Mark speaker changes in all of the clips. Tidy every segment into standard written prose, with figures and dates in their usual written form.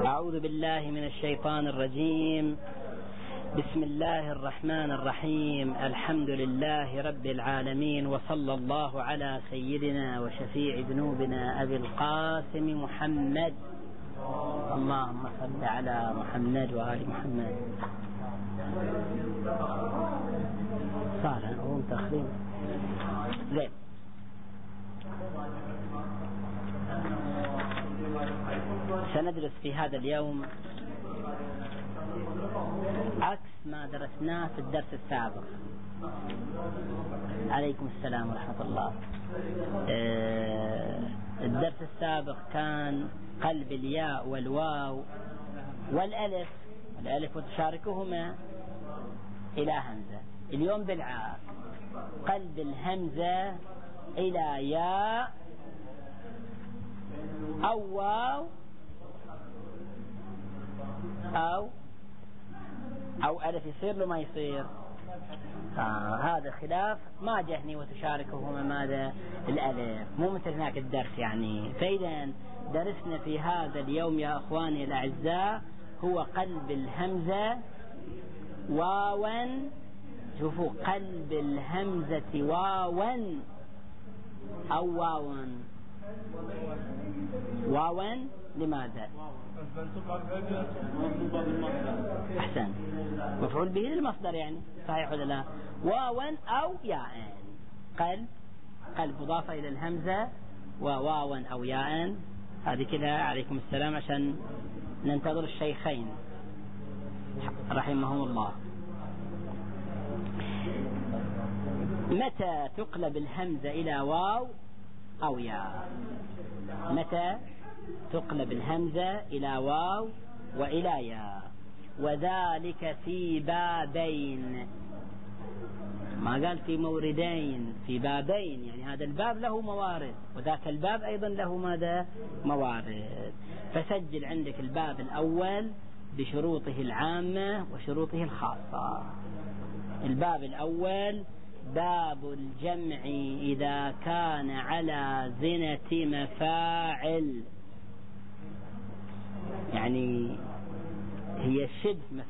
Speaker 1: أعوذ بالله من الشيطان الرجيم. بسم الله الرحمن الرحيم. الحمد لله رب العالمين، وصلى الله على سيدنا وشفيع ذنوبنا أبي القاسم محمد. اللهم صل على محمد وآل محمد. صار هو تخريم زين. سندرس في هذا اليوم عكس ما درسناه في الدرس السابق. عليكم السلام ورحمة الله. الدرس السابق كان قلب الياء والواو والألف وتشاركهما إلى همزة. اليوم بالعكس، قلب الهمزة إلى ياء أو واو أو ألف. يصير له ما يصير؟ هذا خلاف ما جهني وتشاركهما ماذا؟ الألف، مو مثل هناك الدرس يعني. فإذا درسنا في هذا اليوم يا أخواني الأعزاء هو قلب الهمزة واوا. شوفوا، قلب الهمزة واوا أو واوا. لماذا؟ أحسن، مفعول به للمصدر يعني، صحيح ولا لا؟ واوا أو ياء. قلب مضافة إلى الهمزة، وواوا أو ياء. هذه كلها عليكم السلام عشان ننتظر الشيخين رحمهم الله. متى تقلب الهمزة إلى واو أو ياء؟ متى تقلب الهمزة إلى واو وإلى ياء؟ وذلك في بابين. ما قال في موردين، في بابين، يعني هذا الباب له موارد وذاك الباب أيضا له ماذا؟ موارد. فسجل عندك الباب الأول بشروطه العامة وشروطه الخاصة. الباب الأول باب الجمع إذا كان على زنة مفاعل، يعني هي شبه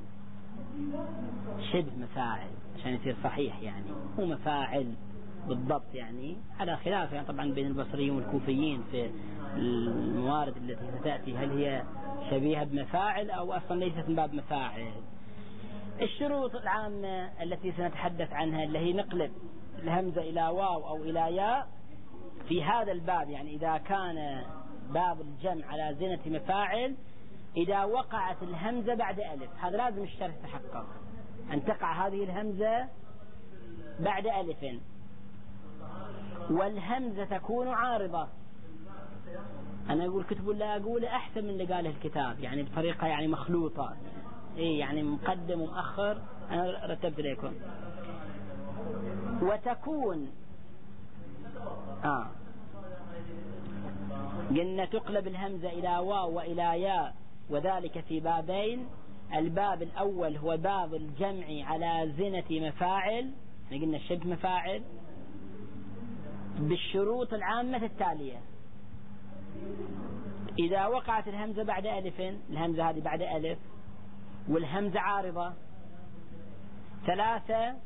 Speaker 1: مفاعل عشان يصير صحيح، يعني مو مفاعل بالضبط، يعني على خلاف يعني طبعا بين البصريين والكوفيين في الموارد التي ستأتي، هل هي شبيهة بمفاعل أو أصلا ليست من باب مفاعل. الشروط العامة التي سنتحدث عنها اللي هي نقلب الهمزة إلى واو أو إلى ياء في هذا الباب، يعني إذا كان باب الجمع على زنة مفاعل، إذا وقعت الهمزة بعد ألف، هذا لازم الشرط يتحقق أن تقع هذه الهمزة بعد ألف، والهمزة تكون عارضة. أنا أقول كتب لا أقول أحسن من اللي قاله الكتاب، يعني بطريقة يعني مخلوطة، يعني مقدم ومؤخر، أنا رتبت لكم. وتكون قلنا تقلب الهمزة إلى واو وإلى ياء، وذلك في بابين. الباب الأول هو باب الجمع على زنة مفاعل، قلنا شبه مفاعل، بالشروط العامة التالية. إذا وقعت الهمزة بعد ألف، الهمزة هذه بعد ألف والهمزة عارضة. 3،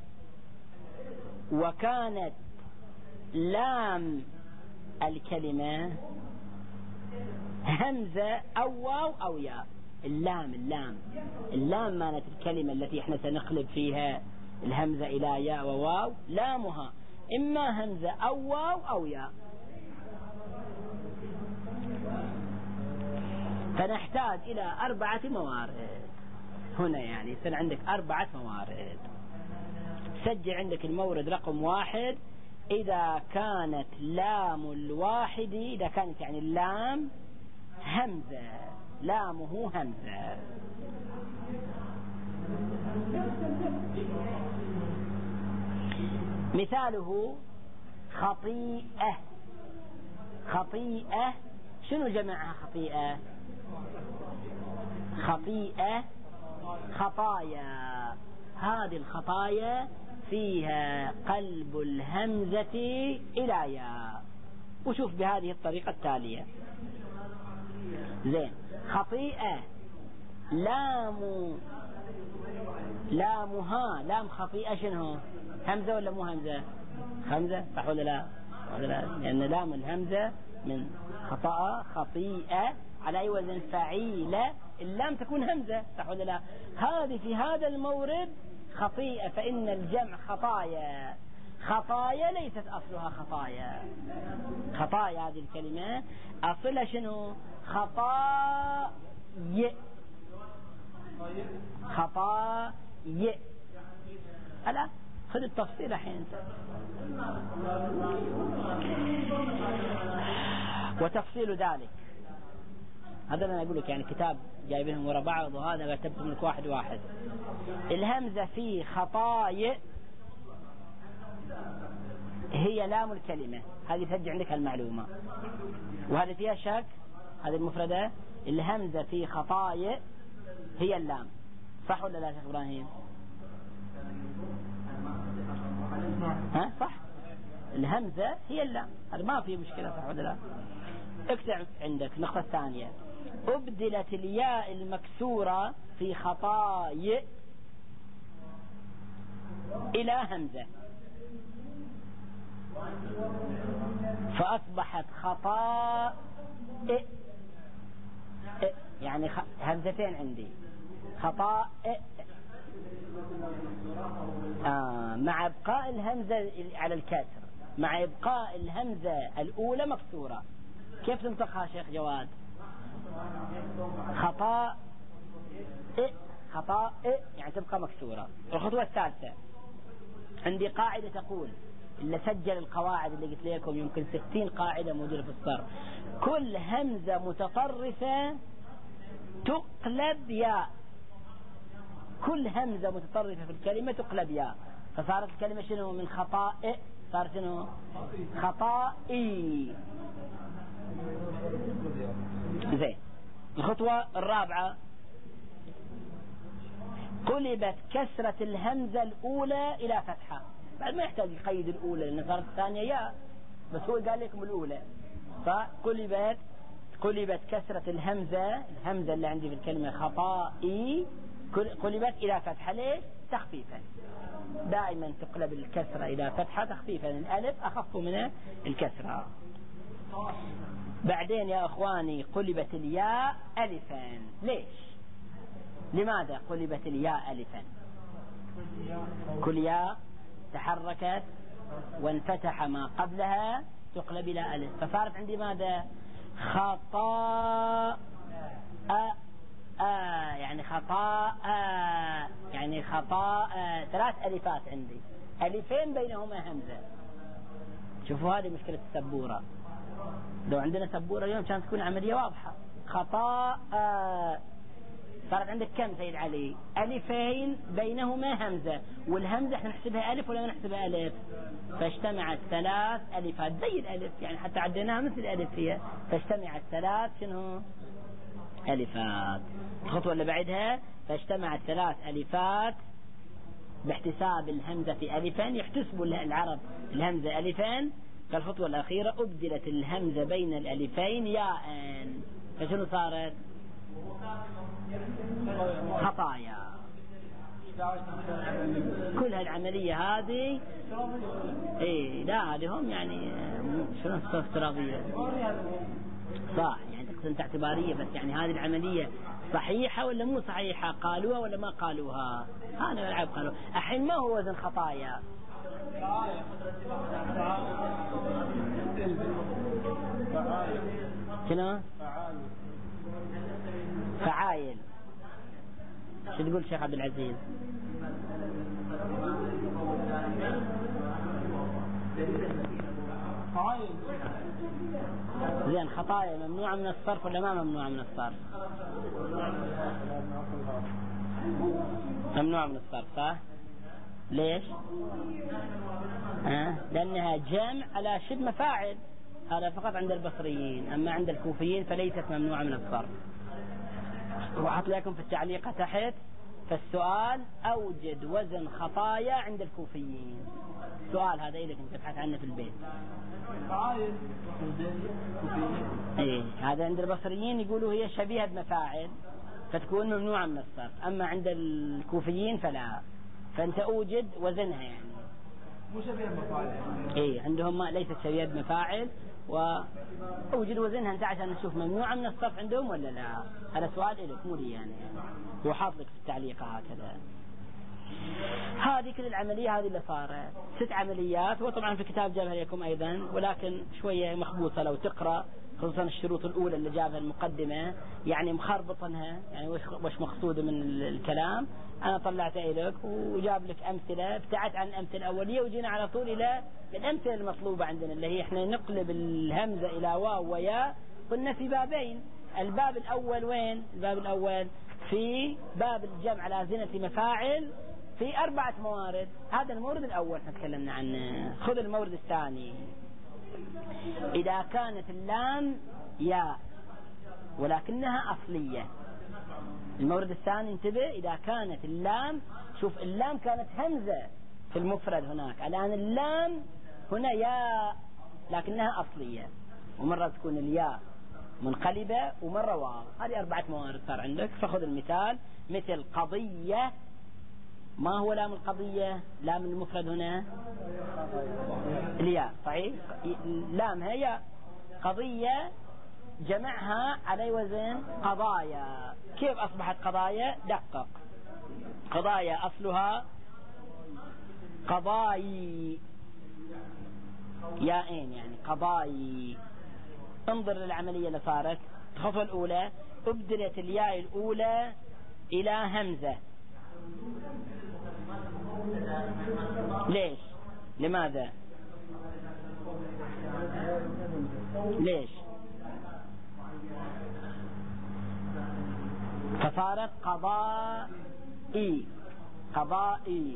Speaker 1: وكانت لام الكلمة همزة أو واو أو ياء. اللام مالت الكلمة التي احنا سنقلب فيها الهمزة إلى ياء وواو، لامها إما همزة أو واو أو ياء. فنحتاج إلى 4 موارد هنا، يعني يصير عندك 4 موارد. سجل عندك المورد رقم 1. إذا كانت لام الواحد، إذا كانت يعني اللام همزة، لامه همزة. مثاله خطيئة. شنو جمعها خطيئة؟ خطايا. هذه الخطايا فيها قلب الهمزة إلى ياء. وشوف بهذه الطريقة التالية. زين، خطيئة لامها لام خطيئة شنو؟ همزة ولا مو همزة؟ همزة صح ولا لا؟ لأن لام الهمزة من خطأ خطيئة على أي وزن فعيلة، اللام تكون همزة صح ولا لا؟ هذه في هذا المورد خطيئة، فإن الجمع خطايا. خطايا ليست أصلها خطايا. خطايا هذه الكلمة أصلها شنو؟ خطايا. خطايا. ألا خذ التفصيل الحين. وتفصيل ذلك هذا أنا أقول لك، يعني كتاب جايبينهم وراء بعض، وهذا كتبتهم لك واحد واحد. الهمزة في خطايا هي لام الكلمة، هذه تسجل عندك المعلومة، وهذه فيها شك. هذه المفردة الهمزة في خطايا هي اللام، صح ولا لا شيخ إبراهيم؟ ها صح، الهمزة هي اللام، هذا ما في مشكلة صح ولا لا؟ اكتب عندك النقطة الثانية، أبدلت الياء المكسورة في خطايا إلى همزة فأصبحت خطاء، يعني همزتين عندي، خطاء مع إبقاء الهمزة على الكسر، مع إبقاء الهمزة الأولى مكسورة. كيف تنطقها شيخ جواد؟ خطاء خطاء يعني تبقى مكسورة. الخطوة الثالثة عندي قاعدة تقول، اللي سجل القواعد اللي قلت لكم يمكن 60 قاعدة موجودة في الصرف، كل همزة متطرفة تقلب ياء. كل همزة متطرفة في الكلمة تقلب ياء، فصارت الكلمة شنو؟ من خطاء صارت شنو؟ خطائي. زين. الخطوة الرابعة، قلبت كسرة الهمزة الأولى إلى فتحة. بعد ما يحتاج يقيد الأولى لأن صارت الثانية ياء، بس هو قال لكم الأولى. فقلبت كسرة الهمزة اللي عندي في الكلمة خطائي قلبت إلى فتحة. ليش؟ تخفيفا. دائما تقلب الكسرة إلى فتحة تخفيفا، الألف أخف من الكسرة. بعدين يا أخواني قلبت الياء ألفا. ليش؟ لماذا قلبت الياء ألفا؟ كل ياء تحركت وانفتح ما قبلها تقلب إلى ألف، فصارت عندي ماذا؟ خطاء يعني خطاء، يعني خطاء 3 ألفات عندي، ألفين بينهما همزة. شوفوا هذه مشكلة السبورة. لو عندنا سبورة اليوم كانت تكون عملية واضحة. خطاء صارت عندك كم سيد علي؟ ألفين بينهما همزة، والهمزة احنا نحسبها ألف ولا ما نحسبها ألف؟ فاجتمعت 3 ألفات زي الألف، يعني حتى عديناها مثل الألف هي، فاجتمعت 3 شنو؟ ألفات. الخطوة اللي بعدها فاجتمعت 3 ألفات باحتساب الهمزة في ألفين، يحتسبوا العرب الهمزة ألفين. فالخطوة الأخيرة أبدلت الهمزة بين الألفين ياء، فشنو صارت؟ خطايا. كل هالعملية هذه لا هذه هم يعني شنو افتراضية صح، يعني تقسمت اعتبارية، بس يعني هذه العملية صحيحة ولا مو صحيحة؟ قالوها ولا ما قالوها؟ هذا العب قالوا. الحين ما هو وزن خطايا؟ شنو؟ فعايل. شو تقول شيخ عبد العزيز؟ زين، خطايا ممنوعة من الصرف ولا ما ممنوعة من الصرف؟ ممنوعة من الصرف صح؟ ليش؟ لأنها جمع على شبه مفاعل، هذا فقط عند البصريين، أما عند الكوفيين فليست ممنوعة من الصرف. وحط لكم في التعليق تحت فالسؤال أوجد وزن خطايا عند الكوفيين. سؤال هذا إذا كنت تبحث عنه في البيت. إيه هذا عند البصريين يقولوا هي شبيهة بمفاعل فتكون ممنوعة من الصرف، أما عند الكوفيين فلا، فأنت أوجد وزنها يعني
Speaker 2: مو شبيهة بمفاعل.
Speaker 1: إيه عندهم ما ليست شبيهة بمفاعل وأوجد وزنها أنت عشان نشوف ممنوعة من الصرف عندهم ولا لا. هذا سؤال إلك مو لي يعني هو حاط لك في التعليق هكذا. هذه كل العملية هذه اللي صارت 6 عمليات، وطبعا في كتاب جابها لكم أيضا ولكن شوية مخبوطة لو تقرأ، خصوصا الشروط الأولى اللي جابها المقدمة يعني مخربطنها يعني وش مقصود من الكلام. أنا طلعتها لك وجاب لك أمثلة، ابتعدت عن الأمثلة الأولية وجينا على طول إلى الأمثلة المطلوبة عندنا اللي هي إحنا نقلب الهمزة إلى واو وياء. قلنا في بابين، الباب الأول وين؟ الباب الأول في باب الجمع على زنة مفاعل في 4 موارد. هذا المورد الأول تكلمنا عنه. خذ المورد الثاني. إذا كانت اللام ياء ولكنها أصلية. المورد الثاني انتبه، إذا كانت اللام، شوف اللام كانت همزة في المفرد هناك، الآن اللام هنا ياء لكنها أصلية، ومرة تكون الياء منقلبة ومرة واو. هذه 4 موارد صار عندك. فخذ المثال مثل قضية. ما هو لام القضية؟ لام المفرد هنا الياء صحيح، لامها ياء. قضية جمعها على وزن قضايا. كيف أصبحت قضايا؟ دقق. قضايا أصلها قضاي ياءين يعني قضاي. انظر للعملية اللي صارت. الخطوة الأولى أبدلت الياء الأولى إلى همزة. ليش؟ لماذا؟ ليش؟ فصارت قضائي. قضائي.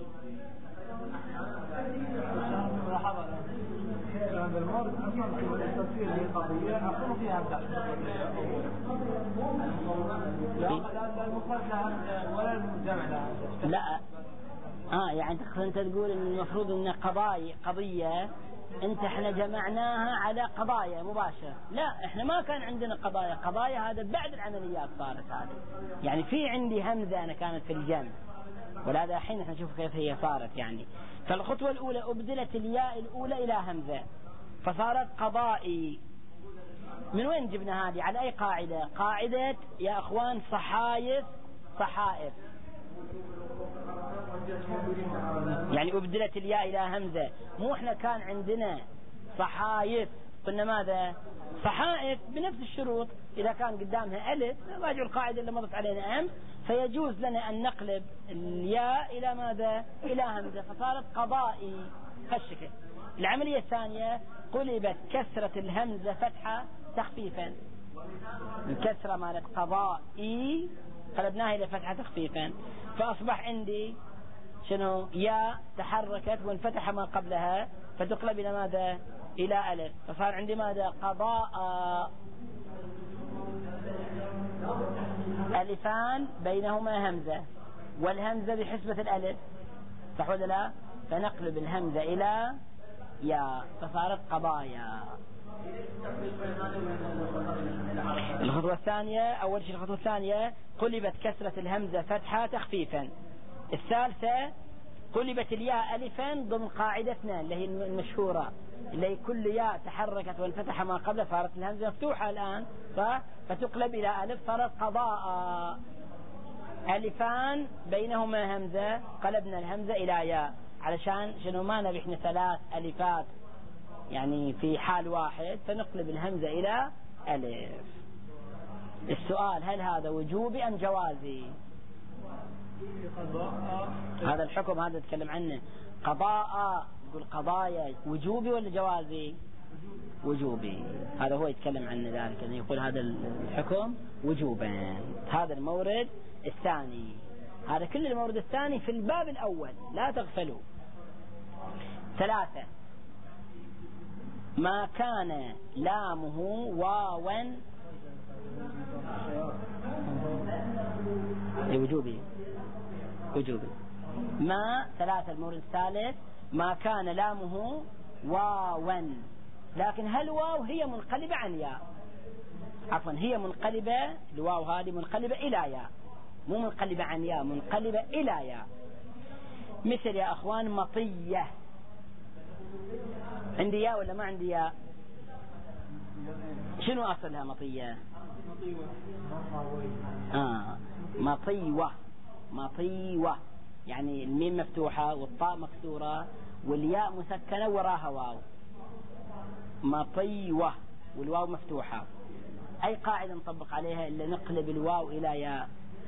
Speaker 1: لا يعني انت تقول ان المفروض ان قضية انت احنا جمعناها على قضايا مباشرة. لا احنا ما كان عندنا قضايا هذا بعد العمليات صارت هذه. يعني في عندي همزة انا كانت في الجمع، ولهذا الحين احنا نشوف كيف هي صارت يعني. فالخطوة الأولى أبدلت الياء الأولى إلى همزة فصارت قضائي. من وين جبنا هذه؟ على أي قاعدة؟ قاعدة يا أخوان صحايف صحائف. يعني أبدلت الياء إلى همزة. مو احنا كان عندنا صحايف قلنا ماذا؟ صحائف بنفس الشروط. إذا كان قدامها ألف راجع القاعدة اللي مضت علينا أمس، فيجوز لنا أن نقلب الياء إلى ماذا؟ إلى همزة فصارت قضائي هالشكل. العملية الثانية قلبت كسرة الهمزة فتحة تخفيفا. الكسرة مالت قضائي قلبناها إلى فتحة تخفيفا، فأصبح عندي شنو؟ ياء تحركت وانفتح ما قبلها فتقلب إلى ماذا؟ إلى ألف، فصار عندي ماذا؟ قضاء. ألفان بينهما همزة والهمزة بحسبة الألف صح ولا لا؟ فنقلب الهمزة إلى ياء فصارت قضايا. الخطوة الثانية، أول شيء الخطوة الثانية قلبت كسرة الهمزة فتحة تخفيفا. الثالثة قلبت الياء ألفا ضمن قاعدتنا اللي هي المشهورة اللي هي كل ياء تحركت وانفتح ما قبل صارت الهمزة مفتوحة الآن فتقلب إلى ألف صارت قضاء. ألفان بينهما همزة قلبنا الهمزة إلى ياء علشان شنو؟ ما نبي احنا 3 ألفات يعني في حال واحد فنقلب الهمزة إلى ألف. السؤال هل هذا وجوبي أم جوازي؟ هذا الحكم هذا نتكلم عنه قضاء، يقول قضايا وجوبي ولا جوازي؟ وجوبي. هذا هو يتكلم عنه ذلك يعني يقول هذا الحكم وجوبا. هذا المورد الثاني. هذا كل المورد الثاني في الباب الأول لا تغفلوا. 3 ما كان لامه واوا وجوبي. ما 3 المورد الثالث ما كان لامه واوا، لكن هالواو هي منقلبة عن ياء، عفوا هي منقلبة، الواو هذه منقلبة إلى ياء، مو منقلبة عن ياء، منقلبة إلى ياء. مثل يا أخوان مطية، عندي ياء ولا ما عندي ياء؟ شنو أصلها مطية؟ مطيوة، مطيوة يعني الميم مفتوحة والطاء مكسورة والياء مسكنة وراها واو، مطيوة والواو مفتوحة. أي قاعدة نطبق عليها إلا نقلب الواو إلى ياء؟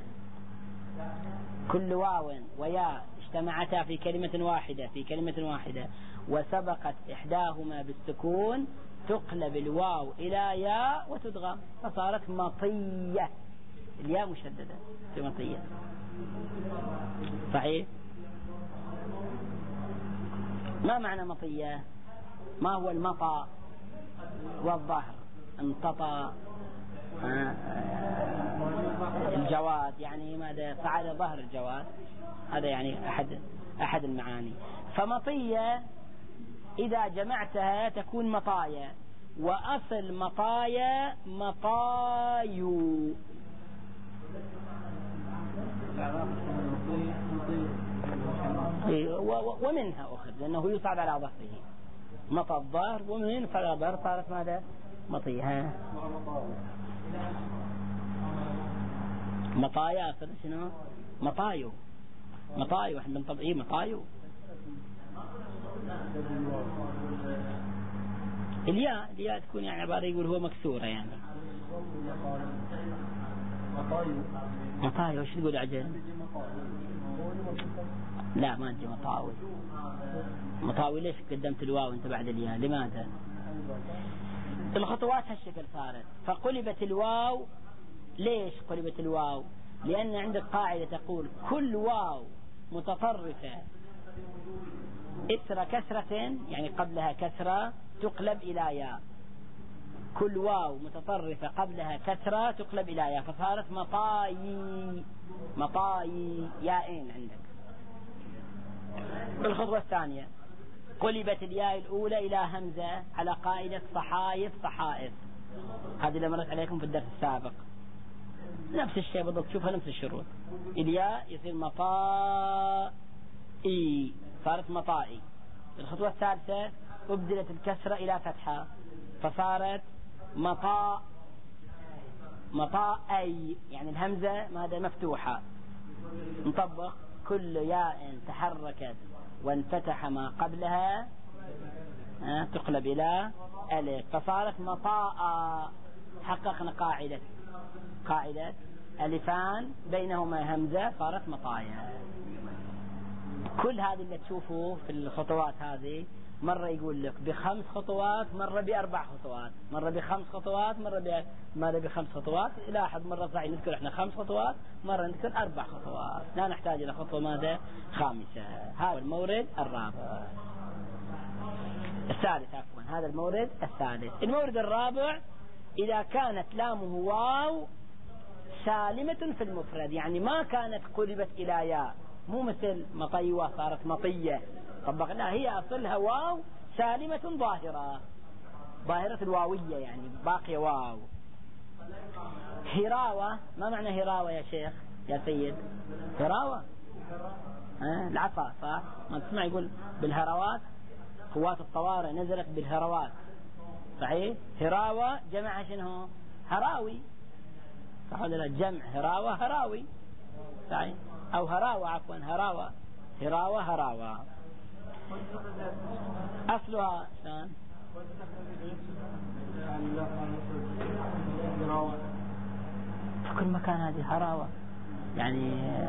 Speaker 1: كل واو وياء اجتمعتا في كلمة واحدة وسبقت إحداهما بالسكون تقلب الواو إلى ياء وتدغم، فصارت مطية، الياء مشددة في مطية. صحيح؟ ما معنى مطية؟ ما هو المطى والظهر؟ انتطى الجواد، يعني ماذا؟ صعد ظهر الجواد، هذا يعني أحد المعاني. فمطية إذا جمعتها تكون مطايا، وأصل مطايا مطايو. ومنها أخذ لأنه يصعد على ظهره، مطى الظهر ومن يصعد على الظهر صارت ماذا؟ مطيها. مطايا أصل شنو؟ مطايو، مطايو احنا بنطبع مطايو. الياء تكون يعني عبارة يقول هو مكسورة يعني مطايو. وش تقول عجل؟ لا ما تجي مطاوي. مطاوي ليش قدمت الواو انت بعد الياء؟ لماذا؟ الخطوات هالشكل صارت، فقلبت الواو. ليش قلبت الواو؟ لأن عندك قاعدة تقول كل واو متطرفة إثر كسرة، يعني قبلها كسرة تقلب إلى ياء، كل واو متطرفة قبلها كسرة تقلب إلى ياء، فصارت مطايي، مطايي ياءين عندك. الخطوة الثانية قلبت الياء الأولى إلى همزة على قاعدة صحايف صحائف، هذه اللي مرت عليكم في الدرس السابق، نفس الشيء بالضبط، شوفها نفس الشروط. الياء يصير مطائي، صارت مطائي. الخطوة الثالثة أبدلت الكسرة إلى فتحة فصارت مطائي، يعني الهمزة ماذا؟ مفتوحة. نطبق كل ياء تحركت وانفتح ما قبلها تقلب إلى ألف فصارت مطاء. حققنا قاعدة ألفان بينهما همزة صارت مطايا. كل هذه اللي تشوفوه في الخطوات هذه مرة يقول لك ب5 خطوات، مرة ب4 خطوات، مرة ب5 خطوات، مرة ب5 خطوات. لاحظ مرة صحيح نذكر احنا 5 خطوات، مرة نذكر 4 خطوات، لا نحتاج إلى خطوة ماذا؟ خامسة. هذا المورد الرابع الثالث عفوا، هذا المورد الثالث. المورد الرابع إذا كانت لامه واو سالمة في المفرد، يعني ما كانت قلبت إلى ياء، مو مثل مطيوة صارت مطية طبقنا، هي أصلها واو سالمة ظاهرة الواوية، يعني باقية واو. هراوة، ما معنى هراوة يا شيخ يا سيد؟ هراوة العصا، صح؟ ما تسمع يقول بالهروات، قوات الطوارئ نزلت بالهروات، صحيح؟ هراوة جمعها شنو؟ هراوي، صح ولا لا؟ جمع هراوة هراوي، صحيح؟ أو هراوة عفوا، هراوة. أصلها شلون؟ في كل مكان هذه هراوة، يعني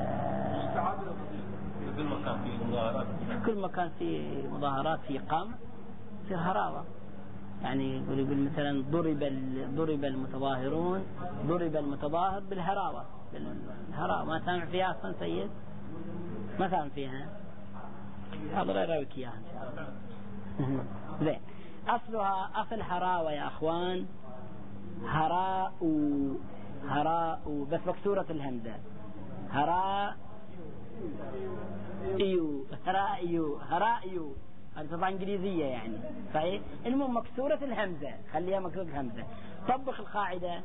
Speaker 1: في كل مكان في مظاهرات في إقامة تصير هراوة. يعني يقول مثلا ضرب المتظاهرون، ضرب المتظاهر بالهراوة. ما سامع فيها أصلا سيد؟ ما سامع فيها؟ أضرب يراويك إياها إن شاء الله. زين. أصل هراوة يا أخوان هراء بس مكسورة الهمزة، هراء هذه طبعا إنجليزية يعني صحيح. المهم مكسورة الهمزة، خليها مكسورة الهمزة. طبق القاعدة.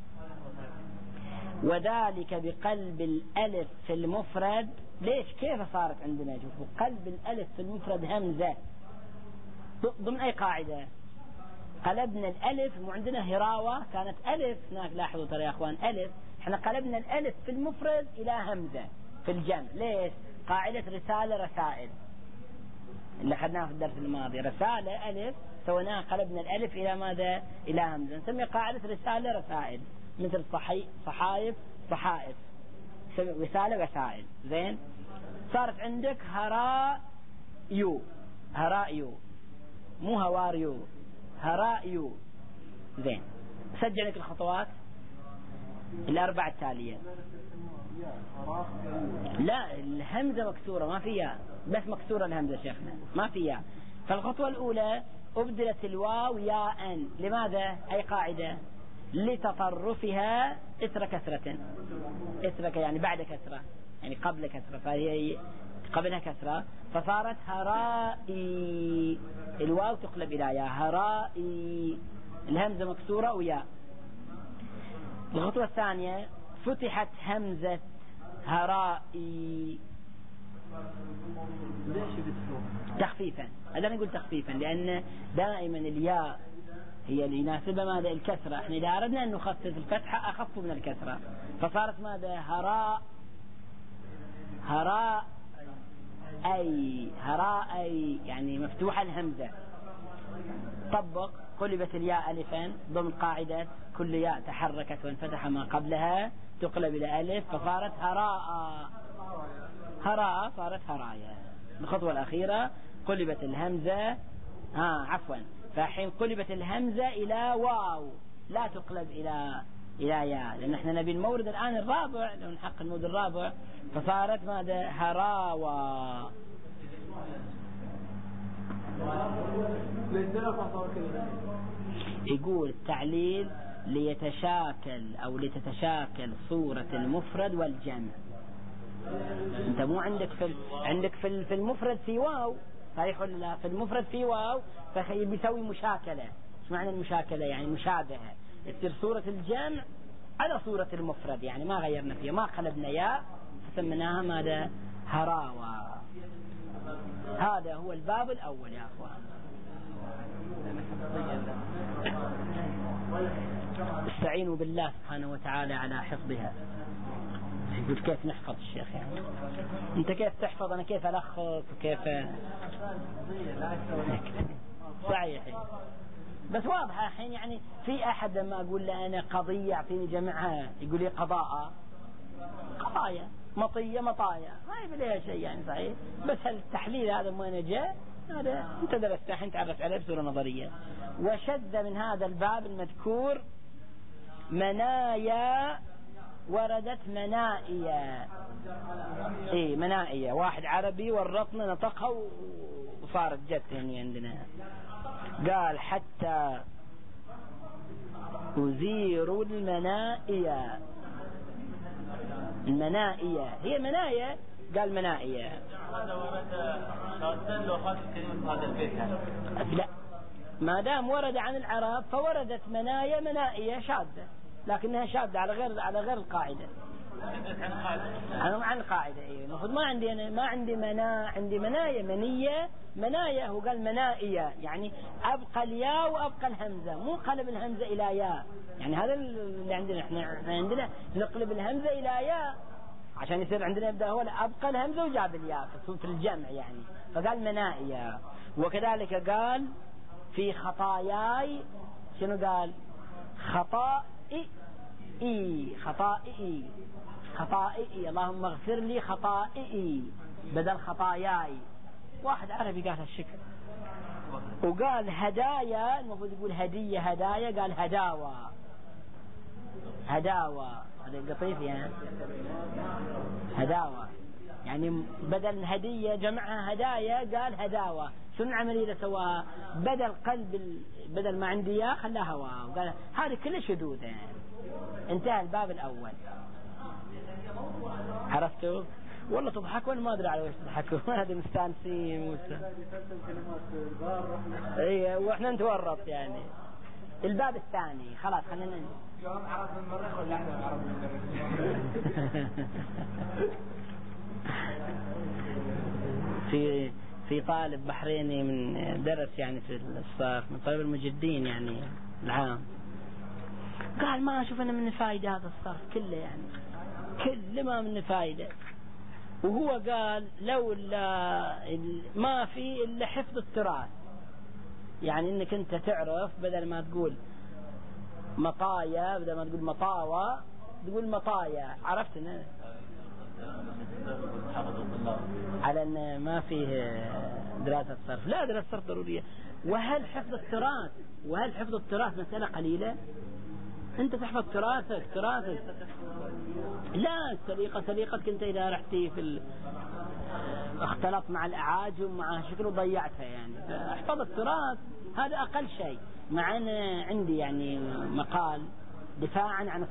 Speaker 1: وذلك بقلب الألف في المفرد. ليش كيف صارت عندنا؟ شوفوا قلب الألف في المفرد همزة ضمن أي قاعدة؟ قلبنا الألف، مو عندنا هراوة كانت ألف هناك، لاحظوا ترى يا أخوان ألف، احنا قلبنا الألف في المفرد إلى همزة في الجمع. ليش؟ قاعدة رسالة رسائل اللي أخذناها في الدرس الماضي، رسالة ألف سويناها قلبنا الألف إلى ماذا؟ إلى همزة، نسمي قاعدة رسالة رسائل، مثل صحايف صحائف، رسالة رسائل. زين، صارت عندك هراء يو، مو هواريو، هراء يو. زين، سجل لك الخطوات الأربعة التالية. لا، الهمزة مكسورة ما فيها، بس مكسورة الهمزة شيخنا ما فيها. فالخطوة الأولى أبدلت الواو ياء. لماذا؟ أي قاعدة؟ لتطرفها إثر كسرة. إثر يعني بعد كسرة، يعني قبل كسرة، فهي قبلها كسرة فصارت هرائي. الواو تقلب إلى يا، هرائي، الهمزة مكسورة ويا. الخطوة الثانية فتحت همزة هرائي تخفيفا. هذا نقول تخفيفا لأن دائما الياء هي اللي يناسبها ماذا؟ الكسرة. احنا إذا أردنا أن نخفف الفتحة أخف من الكسرة، فصارت ماذا؟ هراء أي يعني مفتوحة الهمزة. طبق. قلبت الياء ألفا ضمن قاعدة كل ياء تحركت وانفتح ما قبلها تقلب إلى ألف، فصارت هراء صارت هرايا. الخطوة الأخيرة قلبت الهمزة فحين قلبت الهمزة إلى واو لا تقلب إلى ياء، لأن احنا نبي المورد الآن الرابع، لو نحقق المورد الرابع، فصارت ماذا؟ هراوى. يقول التعليل ليتشاكل أو لتتشاكل صورة المفرد والجمع. انت مو عندك في المفرد في واو، صحيح ولا لا؟ في المفرد في واو، فبيسوي مشاكلة. ايش معنى المشاكلة؟ يعني مشابهة، تصير صورة الجمع على صورة المفرد، يعني ما غيرنا فيها، ما قلبنا ياء، فسميناها ماذا؟ هراوى. هذا هو الباب الأول يا أخوان. استعينوا بالله سبحانه وتعالى على حفظها. يقول كيف نحفظ الشيخ؟ يعني انت كيف تحفظ، انا كيف الخص وكيف صحيح. بس واضحة الحين، يعني في أحد لما أقول له أنا قضية يعطيني جمعها يقول لي قضايا مطية مطايا، ما يبي لها شيء يعني صحيح. بس التحليل هذا ما جاء، هذا أنت درسته الحين تعرف عليه بصورة نظرية. وشد من هذا الباب المذكور منايا، وردت منائية. منائية، واحد عربي ورطنا نطقها وصارت جت يعني عندنا. قال حتى أزير المنائية. المنائية هي منايا، قال منائية.
Speaker 2: هذا ورد شاذا لو خاص كلمة هذا البيت.
Speaker 1: لا، ما دام ورد عن العرب فوردت منايا منائية شاذة، لكنها شاذة على غير القاعدة. عن القاعدة. المفروض ما عندي أنا، ما عندي عندي منايا منايا. هو قال منائية، يعني أبقى الياء وأبقى الهمزة، مو قلب الهمزة إلى ياء. يعني هذا اللي عندنا، احنا عندنا نقلب الهمزة إلى ياء عشان يصير عندنا يبدأ هو أبقى الهمزة وجاب الياء في الجمع يعني. فقال منائية. وكذلك قال في خطاياي، شنو قال؟ خطائي اللهم اغفر لي خطائي بدل خطاياي. واحد عربي قال هالشكل. وقال هدايا، المفروض يقول هدية هدايا، قال هداوى. هذا قطيف يعني هداوى، يعني بدل هدية جمعها هدايا قال هداوى. شنو العملية اللي سواها؟ بدل ما عندي يا خلاها واو. قال هذه كلها شذوذ يعني. انتهى الباب الأول. عرفتوا؟ والله تضحكون ما أدري على وش تضحكون. هذه مستانسين إيه وإحنا نتورط يعني. الباب الثاني خلاص خلينا
Speaker 2: يوم عرب من المريخ ولا احنا عرب من
Speaker 1: المريخ؟ في طالب بحريني من درس يعني في الصرف من طالب المجدين يعني العام، قال ما أشوف أنا من فايدة هذا الصرف كله يعني كل ما من فايدة. وهو قال لولا ما في إلا حفظ التراث، يعني إنك أنت تعرف بدل ما تقول مطايا بدل ما تقول مطاوى تقول مطايا. عرفت إنه على أن ما فيه دراسة صرف. لا دراسة صرف ضرورية. وهل حفظ التراث مسألة قليلة؟ أنت تحفظ تراثك لا سليقتك أنت إذا رحتي في اختلط مع الأعاجم مع شكله ضيعتها يعني. احفظ التراث هذا أقل شيء. مع أن عندي يعني مقال دفاعا عن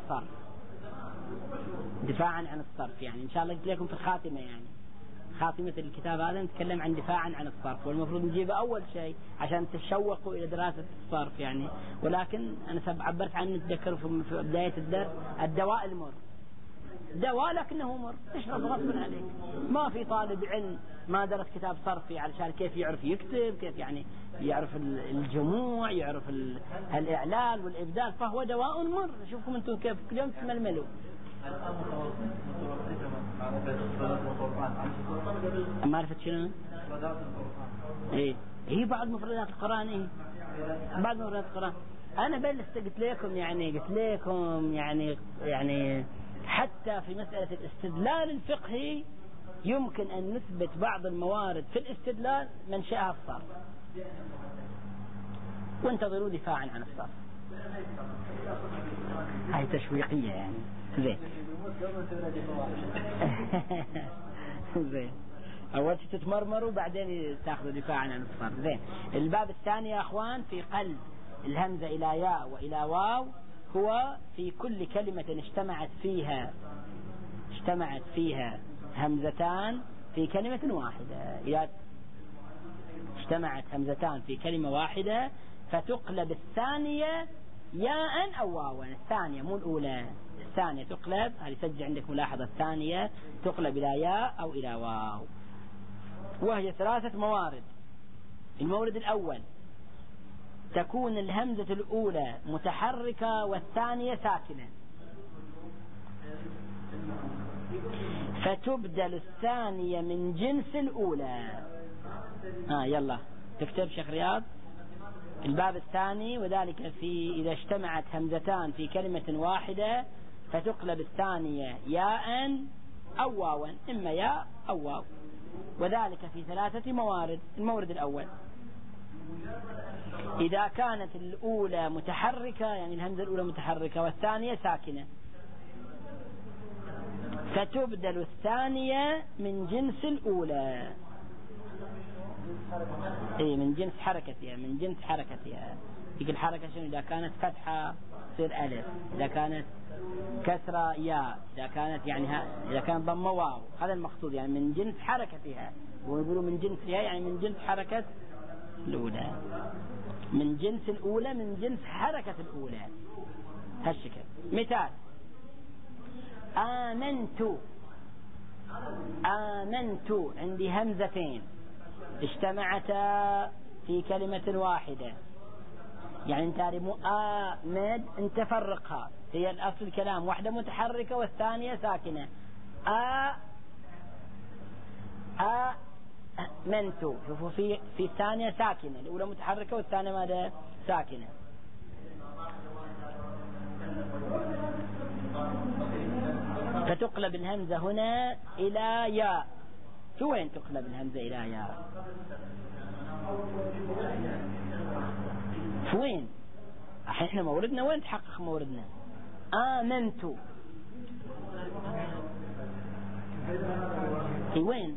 Speaker 1: الصرف يعني إن شاء الله قلت لكم في الخاتمة يعني خاتمة الكتاب هذا نتكلم عن دفاعا عن الصرف، والمفروض نجيبه أول شيء عشان تشوقوا إلى دراسة الصرف يعني. ولكن أنا عبرت عنه تذكروا في بداية الدرس الدواء المر، دواء لكنه مر تشرب غصبا عليك. ما في طالب علم ما درس كتاب صرفي علشان كيف يعرف يكتب، كيف يعني يعرف الجموع، يعرف الإعلال والإبدال، فهو دواء مر. شوفكم أنتم كيف كل يوم تململوا. معرفة شنو؟ إيه بعض مفردات القرآن. بعض مفردات القرآن أنا قلت لكم يعني حتى في مسألة الاستدلال الفقهي يمكن أن نثبت بعض الموارد في الاستدلال منشأها الصرف. وانتظروا دفاعا عن الصرف. هاي تشويقية يعني. زين أول شيء تتمرمروا بعدين تأخذوا دفاعا عن الصرف. زين الباب الثاني يا أخوان في قلب الهمزة إلى ياء وإلى واو هو في كل كلمة اجتمعت فيها همزتان في كلمة واحدة. إذا اجتمعت همزتان في كلمة واحدة فتقلب الثانية ياء أو واوا. الثانية مو الأولى، الثانية تقلب. هذه سجل عندك ملاحظة، الثانية تقلب إلى ياء أو إلى واو، وهي 3 موارد. المورد الأول تكون الهمزة الأولى متحركة والثانية ساكنة، فتبدل الثانية من جنس الأولى. يلا تكتب شيخ رياض الباب الثاني. وذلك في إذا اجتمعت همزتان في كلمة واحدة فتقلب الثانية ياء أو واوا، إما ياء أو واو، وذلك في 3 موارد. المورد الأول إذا كانت الأولى متحركة، يعني الهمزة الأولى متحركة والثانية ساكنة، فتبدل الثانية من جنس الأولى. من جنس حركتها. يقول الحركة شنو؟ إذا كانت فتحة تصير ألف، إذا كانت كسرة ياء، إذا كانت إذا كانت ضمة واو. هذا المقصود يعني من جنس حركتها. ويقولوا من جنسها يعني من جنس حركة الأولى، من جنس الأولى، من جنس حركة الأولى. هالشكل. مثال آمنت عندي همزتين اجتمعتا في كلمة واحدة، يعني انت آمد انت فرقها، هي الأصل الكلام واحدة متحركة والثانية ساكنة. آمنت شوفوا في الثانية ساكنة، الأولى متحركة والثانية ماذا؟ ساكنة. فتقلب الهمزة هنا إلى ياء. شو وين تقلب الهمزة إلى ياء؟ وين؟ احنا موردنا وين تحقق موردنا؟ آمنت في وين؟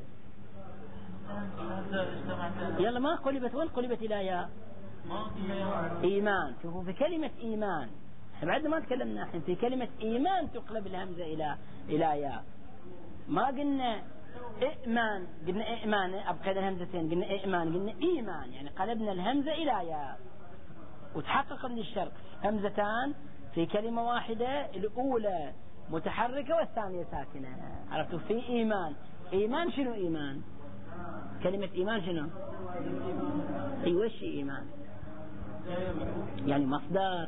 Speaker 1: يلا ما قلبت، وين قلبت إلى ياء؟ إيمان. شوفوا في كلمة إيمان بعد ما تكلمنا، احنا في كلمة إيمان تقلب الهمزة إلى ياء. ما قلنا إئمان قلنا إئمان أبقينا الهمزتين قلنا إئمان قلنا إيمان يعني قلبنا الهمزة إلى ياء وتحقق من الشرط همزتان في كلمة واحدة الأولى متحركة والثانية ساكنة. عرفتوا في إيمان. إيمان شنو إيمان؟ كلمة إيمان شنو؟ وش إيمان؟ يعني مصدر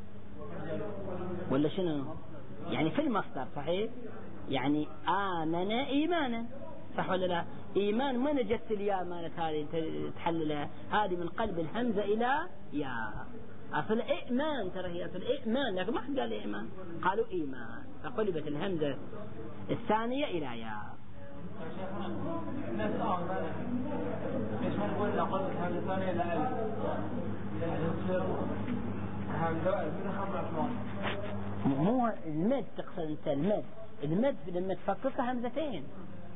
Speaker 1: ولا شنو؟ يعني في المصدر صحيح؟ يعني آمن إيمانا صح ولا لا؟ إيمان ما نجت الياء مالت هذه تحللها هذه من قلب الهمزة إلى ياء. أصل إيمان ترى هي أصل إيمان لكن ما حد قال إيمان قالوا إيمان فقلبت الهمزة الثانية إلى ياء.
Speaker 2: ليش ما نقول لقد الهمزة الثانية إلى ألف
Speaker 1: مو المد تقصد أنت المد لما تفكك همزتين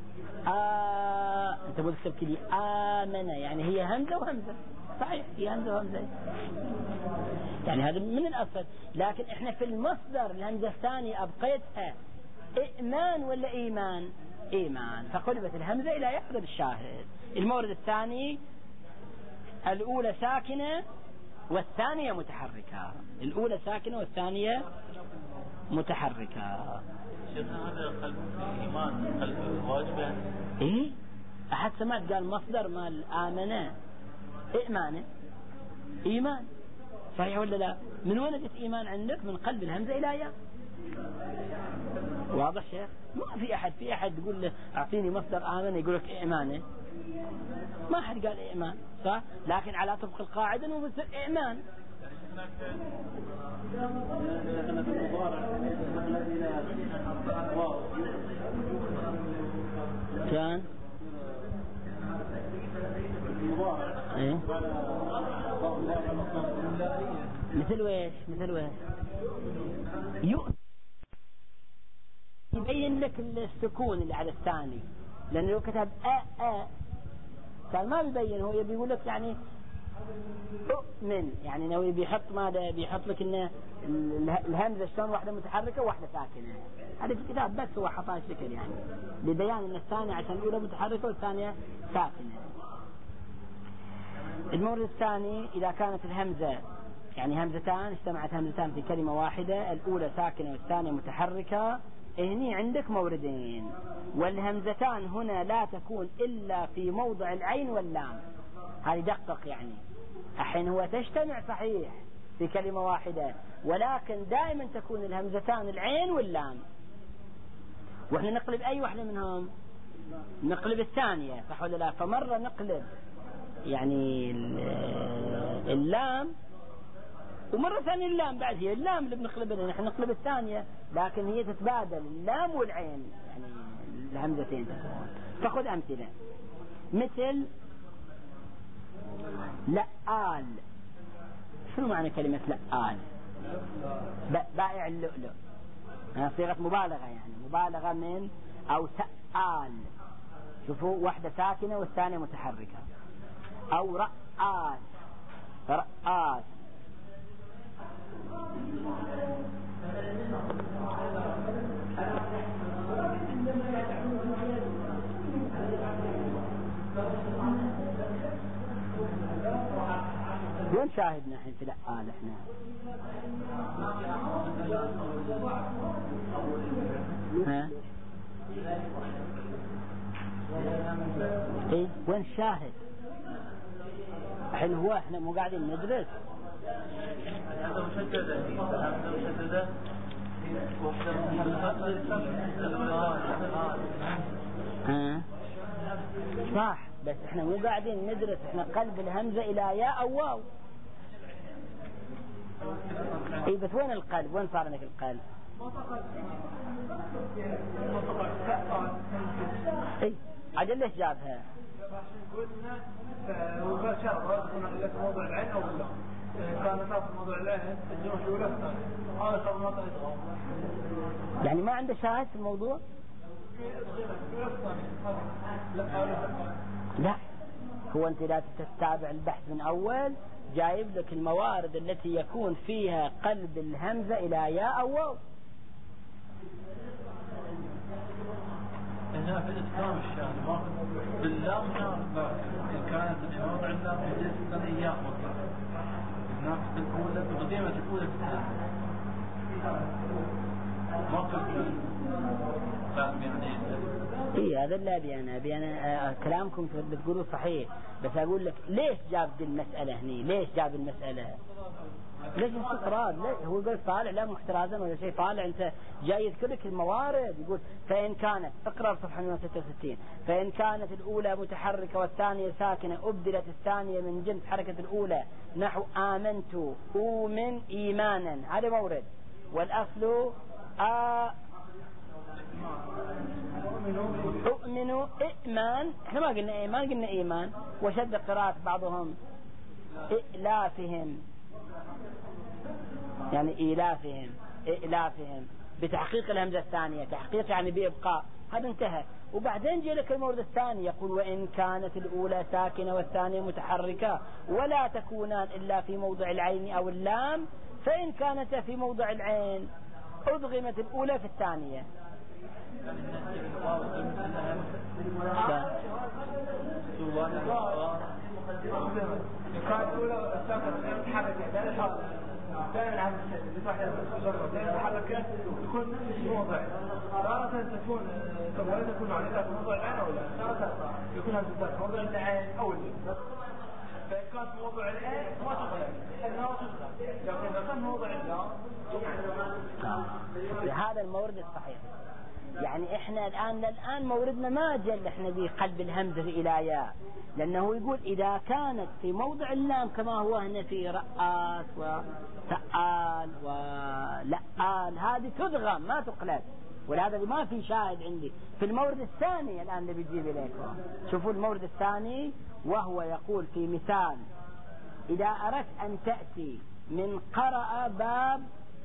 Speaker 1: أنت بقول تكتب كذي آمنة يعني هي همزة وهمزة صحيح هي همزة وهمزة يعني هذا من الأصل. لكن إحنا في المصدر الهمزة الثانية أبقيتها إيمان ولا إيمان؟ إيمان فقلبت الهمزة إلى يحضر الشاهد. المورد الثاني الأولى ساكنة والثانية متحركة. الأولى ساكنة والثانية متحركة.
Speaker 2: شيخنا هذا قلب إيمان قلب واجبة
Speaker 1: إيه أحد سمعت قال مصدر مال آمنة إيمانة إيمان صحيح ولا لا؟ من وين جت إيمان عندك؟ من قلب الهمزة إلى ياء. واضح شيخ؟ ما في أحد يقول له أعطيني مصدر آمنة يقول لك إيمانة ما حد قال إيمان صح؟ لكن على طبق القاعدة أنه مثل إيمان كان إيه؟ مثل ويش يبين لك السكون اللي على الثاني لأنه لو كتب كان ما بيبين هو يبي يقول لك يعني أؤمن يعني لو بيحط ماذا بيحط لك إن الهمزة شلون واحدة متحركة وواحدة ساكنة. هذا في الكتاب بس هو حطها شكل يعني لبيان إن الثانية عشان الأولى متحركة والثانية ساكنة. المورد الثاني إذا كانت الهمزة يعني همزتان اجتمعت همزتان في كلمة واحدة الأولى ساكنة والثانية متحركة هني عندك موردين والهمزتان هنا لا تكون إلا في موضع العين واللام. هذه دقق يعني الحين هو تجتمع صحيح في كلمة واحدة ولكن دائما تكون الهمزتان العين واللام وإحنا نقلب أي واحدة منهم نقلب الثانية صح ولا لا؟ فمرة نقلب يعني اللام ومرة ثانية اللام بعد هي اللام اللي بنقلبها نحن نقلب الثانية لكن هي تتبادل اللام والعين يعني الهمزتين تكون. فخذ أمثلة مثل لآل. شنو معنى كلمة لآل؟ بائع اللؤلؤ صيغة مبالغة يعني مبالغة من أو سآل. شوفوا واحدة ساكنة والثانية متحركة. أو رآس وين شاهدنا الحين في لآل احنا؟ ها؟ ايه وين شاهد؟ الحين هو احنا مو قاعدين ندرس.
Speaker 2: هذا مشددة
Speaker 1: صح بس احنا مو قاعدين ندرس احنا قلب الهمزة الى ياء او واو. اي بس وين القلب؟ وين صار لك القلب؟ اي عجل ليش جابها؟
Speaker 2: قلنا هو شرط لك موضوع العين او لا كان صار موضوع العين الجمله الاولى هذا صار موضوع
Speaker 1: يعني ما عنده شاهد في الموضوع؟ لا هو انت لا تتابع البحث من اول جايب لك الموارد التي يكون فيها قلب الهمزة الى ياء او واو.
Speaker 2: هنا في إسلام الشام باللام إن كانت الموضع اللام وجدت الثانية مطلق هناك في الأولى بقديمة الأولى في الثانية موقف يعني
Speaker 1: إيه هذا اللي أبي أنا كلامكم بتقولوا صحيح، بس أقول لك ليش جاب دي المسألة هني؟ ليش جاب المسألة؟ ليش استطراد؟ ليش هو يقول طالع لا محترازا ولا شيء، طالع أنت جاي يذكر لك الموارد، يقول فإن كانت اقرأ صفحة 166 فإن كانت الأولى متحركة والثانية ساكنة أبدلت الثانية من جنس حركة الأولى نحو آمنت أؤمن إيمانا، هذا مورد. والأصل أؤمن إيمان، احنا ما قلنا إيمان قلنا إيمان. وشد قراءة بعضهم إئلافهم، يعني إئلافهم بتحقيق الهمزة الثانية، تحقيق يعني بإبقاء، هذا انتهى. وبعدين جاء لك المورد الثاني يقول وإن كانت الأولى ساكنة والثانية متحركة ولا تكونان إلا في موضع العين أو اللام، فإن كانت في موضع العين أضغمت الأولى في الثانية.
Speaker 2: كانت الأولى الساكنة تتحرك دائما عن الحركة تكون في موضع، تارة تكون على موضع العين أو لا، تارة يكون هذا موضع العين أو لا. فإن كانت موضع العين ما تغير، لكن إذا كان موضع العين
Speaker 1: هذا المورد الصحيح. يعني احنا الآن موردنا ما جل احنا بقلب الهمزة إلى ياء، لأنه يقول إذا كانت في موضع اللام كما هو هنا في رأس وتآل ولآل هذه تدغم ما تقلب، ولهذا ما في شاهد عندي. في المورد الثاني الآن اللي بيجيب إليكم شوفوا المورد الثاني، وهو يقول في مثال إذا أردت أن تأتي من قرأ باب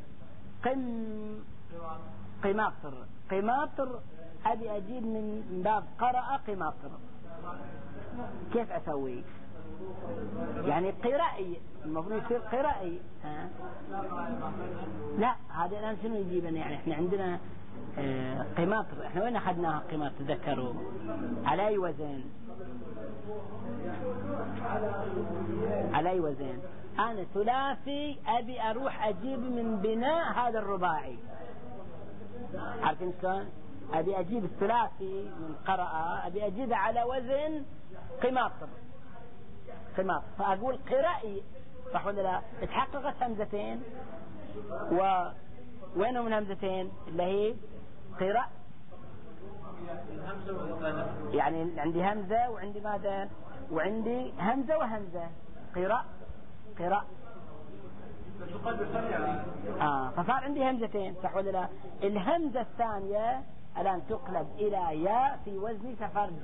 Speaker 1: قماطر أبي أجيب من باب قرأ قماطر، كيف أسوي؟ يعني قرائي، المفروض يصير قرائي. لا هذا الآن شنو يجيبنا؟ يعني احنا عندنا قماطر، احنا وين أخذناها قماطر؟ تذكروا على أي وزن؟ أنا ثلاثي أبي أروح أجيب من بناء هذا الرباعي، عارفين شلون؟ أبي أجيب الثلاثي من قرأ أبي أجيبه على وزن قماطر، فأقول قرائي، صح ولا لا؟ اتحققت همزتين، وينهم الهمزتين اللي هي قراء، يعني عندي همزة وعندي ماذا؟ وعندي همزة وهمزة، قراء فصار عندي همزتين، صح ولا لا؟ الهمزة الثانية الآن تقلب إلى ياء في وزن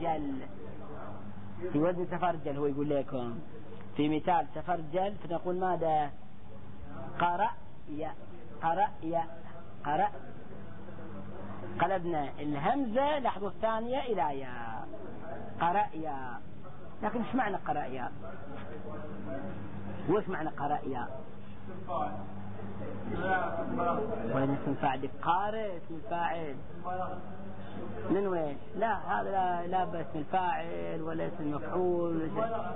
Speaker 1: تفرجل، هو يقول لكم في مثال تفرجل فنقول ماذا؟ قرأ قلبنا الهمزة لحظة الثانية إلى ياء، قرأ ياء. لكن ايش معنى قرأ ياء؟ وش معنى قرأ ياء؟ ولا اسم فاعل؟ قارئ اسم الفاعل من وين؟ لا هذا لا باسم الفاعل ولا اسم المفعول،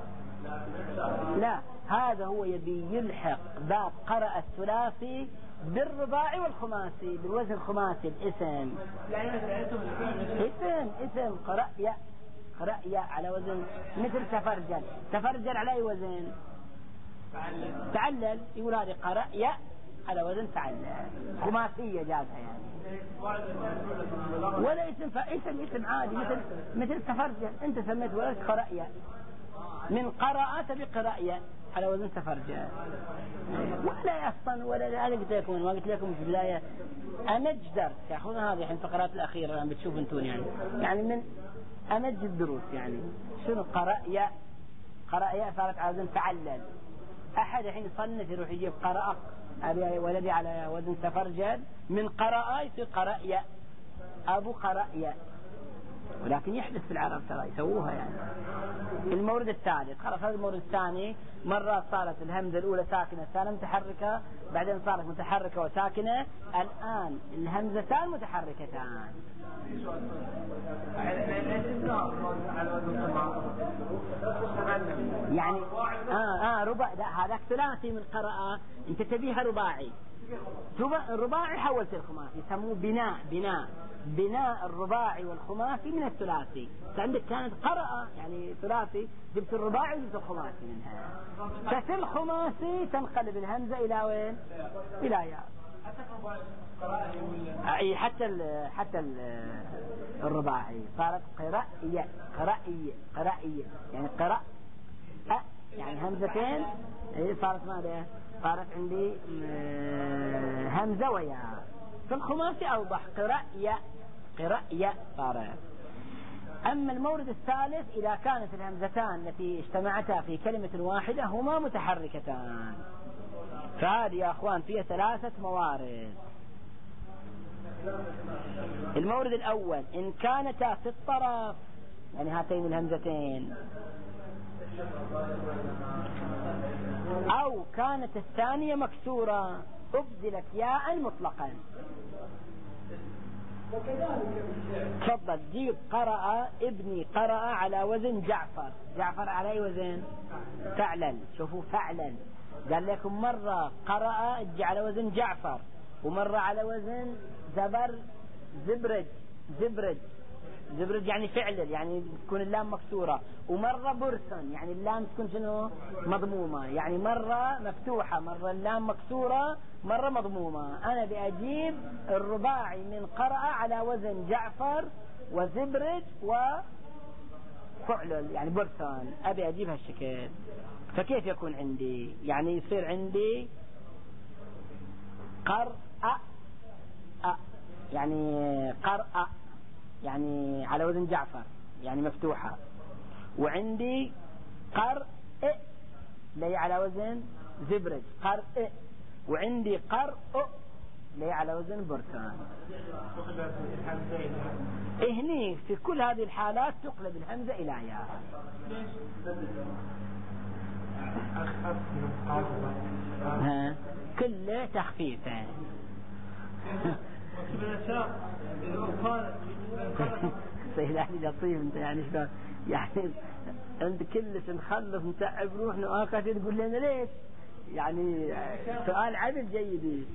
Speaker 1: لا هذا هو يبي يلحق باب قرأ الثلاثي بالرباعي والخماسي، بالوزن الخماسي الاسم، اسم قرأ ياء على وزن مثل تفرجل على أي وزن؟ تعلل، يقول هذه قرأ ياء على وزن تعلل، خماسية جابها يعني، ولا اسم عادي مثل تفرجل، انت سميت ولد قرأ ياء، من قراءة بقرأ ياء على وزن تفرجل، ولا أصلا ولا. أنا قلت لكم في البداية أمج درس يأخذون هذه الحين الفقرات الأخيرة الآن بتشوف انتون يعني من أمج الدروس، يعني شنو قرأ ياء صارت على وزن تعلل. أحد الحين يصنف يروح يجيب قرأ أبي ولدي على وزن تفرجل، من قرأ يصير قرأ ياء، أبو قرأ ياء، ولكن يحدث في العرب ترى يسووها يعني. المورد الثالث خلاص، هذا المورد الثاني مرات صارت الهمزة الأولى ساكنة الثانية متحركة، بعدين صارت متحركة وساكنة، الآن الهمزتان متحركتان. يعني رباعي، لا هذاك ثلاثي من قراءة، انت تبيها رباعي. الرباعي حولت الخماسي، يسموه بناء الرباعي والخماسي من الثلاثي. عندك كانت قراءة يعني ثلاثي، جبت الرباعي وجبت الخماسي منها، ففي الخماسي تنقلب الهمزة إلى وين؟ إلى ياء. حتى الرباعي صارت قرائية يعني قراء يعني همزتين، صارت ماذا؟ صارت عندي همزة وياء. في الخماسي أوضح قرائية صارت. أما المورد الثالث إذا كانت الهمزتان التي اجتمعتا في كلمة واحدة هما متحركتان، فهذه يا أخوان فيها 3 موارد. المورد الأول إن كانتا في الطرف، يعني هاتين الهمزتين، أو كانت الثانية مكسورة أبدلت ياء مطلقا. تفضل جيب قرأ ابني قرأ على وزن جعفر على أي وزن؟ فعلا. شوفوا فعلا قال لكم مرة قرأ اجي على وزن جعفر، ومرة على وزن زبرج يعني فعل، يعني تكون اللام مكسورة، ومرة برسن يعني اللام تكون شنو؟ مضمومة، يعني مرة مفتوحة، مرة اللام مكسورة، مرة مضمومة. أنا بأجيب الرباعي من قرأ على وزن جعفر وزبرج وفعل يعني برسن، أبي أجيب هالشكل. فكيف يكون عندي؟ يعني يصير عندي قرأ يعني قرأ يعني على وزن جعفر يعني مفتوحة، وعندي قرء لي على وزن زبرج قرء، وعندي قرء لي على وزن برسان. هني في كل هذه الحالات تقلب الهمزة إلى ياء. كله تخفيفا. سيداني لطيف انت يعني شلون يعني انت كلش نخلص نتعب روحنا واخر تقول لنا ليش؟ يعني سؤال عدل جيد.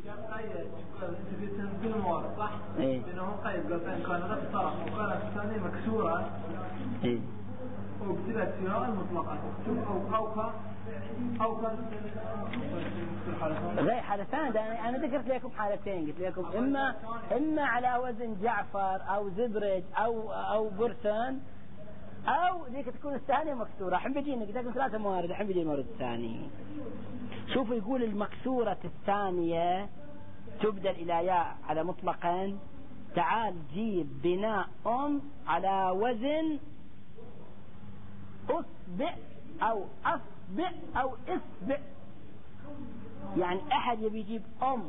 Speaker 2: تنزيل الموارد صح؟ لأنه قيد قال إن كان نفس طرف وكانت الثانية مكسورة وابتلت فيها المطلقة أو كان
Speaker 1: غير حالتان. أنا ذكرت لكم حالتين، قلت لكم إما على وزن جعفر أو زبرج أو برسان، أو ذيك تكون الثانية مكسورة. الحين بيجينا قلت لكم 3 موارد، الحين بيجي المورد الثاني. شوفوا يقول المكسورة الثانية تبدل إلى ياء على مطلقا. تعال جيب بناء على وزن أصبع أو أصبع أو إصبع، يعني أحد يبي يجيب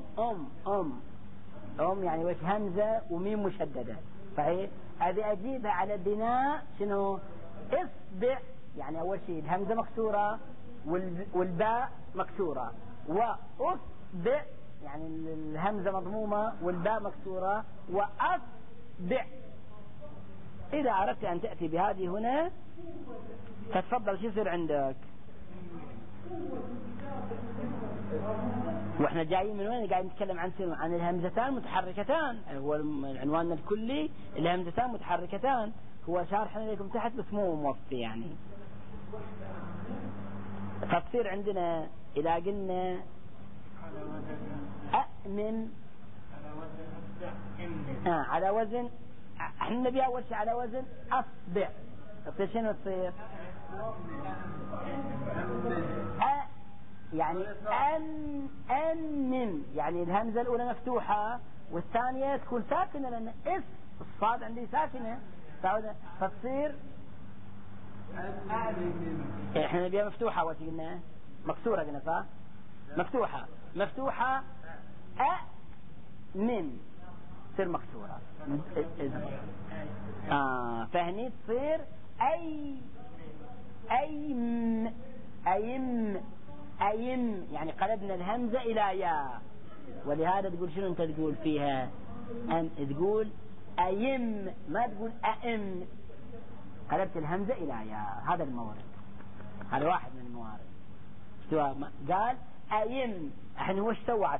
Speaker 1: أم يعني وش همزة وميم مشددة صحيح. أبي أجيبها على بناء شنو؟ إصبع، يعني أول شيء الهمزة مكسورة والباء مكسورة، وأصبع يعني الهمزة مضمومة والباء مكسورة، وأصبع. إذا أردت أن تأتي بهذه هنا فتفضل شو يصير عندك. واحنا جايين من وين؟ قاعد نتكلم عن الهمزتان متحركتان، هو العنوان الكلي الهمزتان متحركتان، هو شارحنا لكم تحت بس مو موفي يعني. فتصير عندنا إذا قلنا أأمن على وزن، احنا نبي أول شيء على وزن أصبع، تصير شنو تصير؟ يعني أنم، يعني الهمزة الأولى مفتوحة والثانية تكون ساكنة، لأن الصاد عندي ساكنة، فتصير احنا نبيها مفتوحة وقلنا مكسورة، قلنا صح؟ مفتوحة من تصير مكسورة. إلى ياء. ولهذا تقول شنو أنت تقول فيها؟ أن تقول أيم، ما تقول أئم. قلبت الهمزة إلى ياء. هذا المورد، هذا واحد من الموارد. قال أيم. احنا وش سوى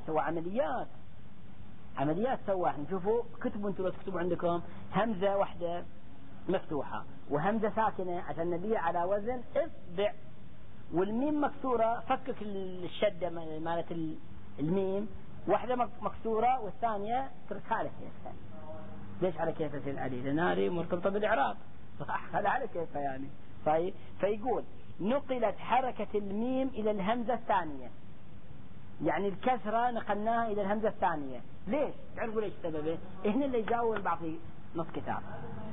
Speaker 1: عمليات سوى. احنا نشوفوا كتبوا انتوا لو تكتبوا عندكم همزة واحدة مفتوحة وهمزة ساكنة عشان نبيع على وزن اصبع، والميم مكسورة. فكك الشدة مالت الميم، واحدة مكسورة والثانية تركها على كيفها. ليش على كيفها سيد علي؟ لأن هذه مرتبطة بالإعراب، هذا على كيفها يعني. طيب فيقول نقلت حركة الميم إلى الهمزة الثانية، يعني الكسرة نقلناها إلى الهمزة الثانية. ليش؟ تعرفوا ليش سببه؟ هنا اللي يجاوب بعضي نص كتاب.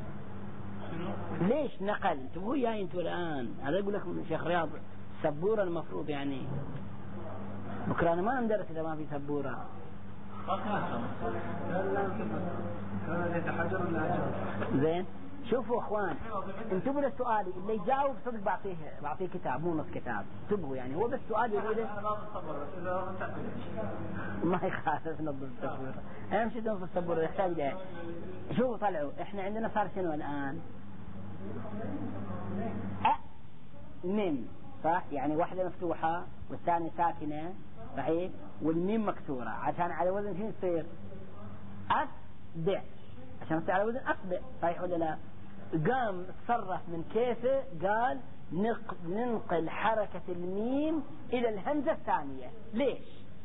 Speaker 1: ليش نقل؟ انتوا وياي انتوا الآن. هذا يقول لكم شيخ رياض سبورة المفروض يعني. بكرة أنا ما ندرس إذا ما في سبورة. زين. شوفوا اخوان، انتبهوا للسؤال اللي يجاوب صدق بعطيه كتاب مو نص كتاب. انتبهوا يعني، هو بس سؤال يقوله ما يخالف نص السبورة. اهم شيء نص السبورة يحتاج له. شوفوا طلعوا، احنا عندنا صار شنو الان؟ ميم صح، يعني واحدة مفتوحة والثانية ساكنة صحيح، والميم مكسورة. عشان على وزن شنو يصير؟ أصبع. عشان يصير على وزن أصبع صحيح ولا لا؟ قام تصرف من كيفه، قال ننقل حركة الميم إلى الهمزة الثانية. ليش؟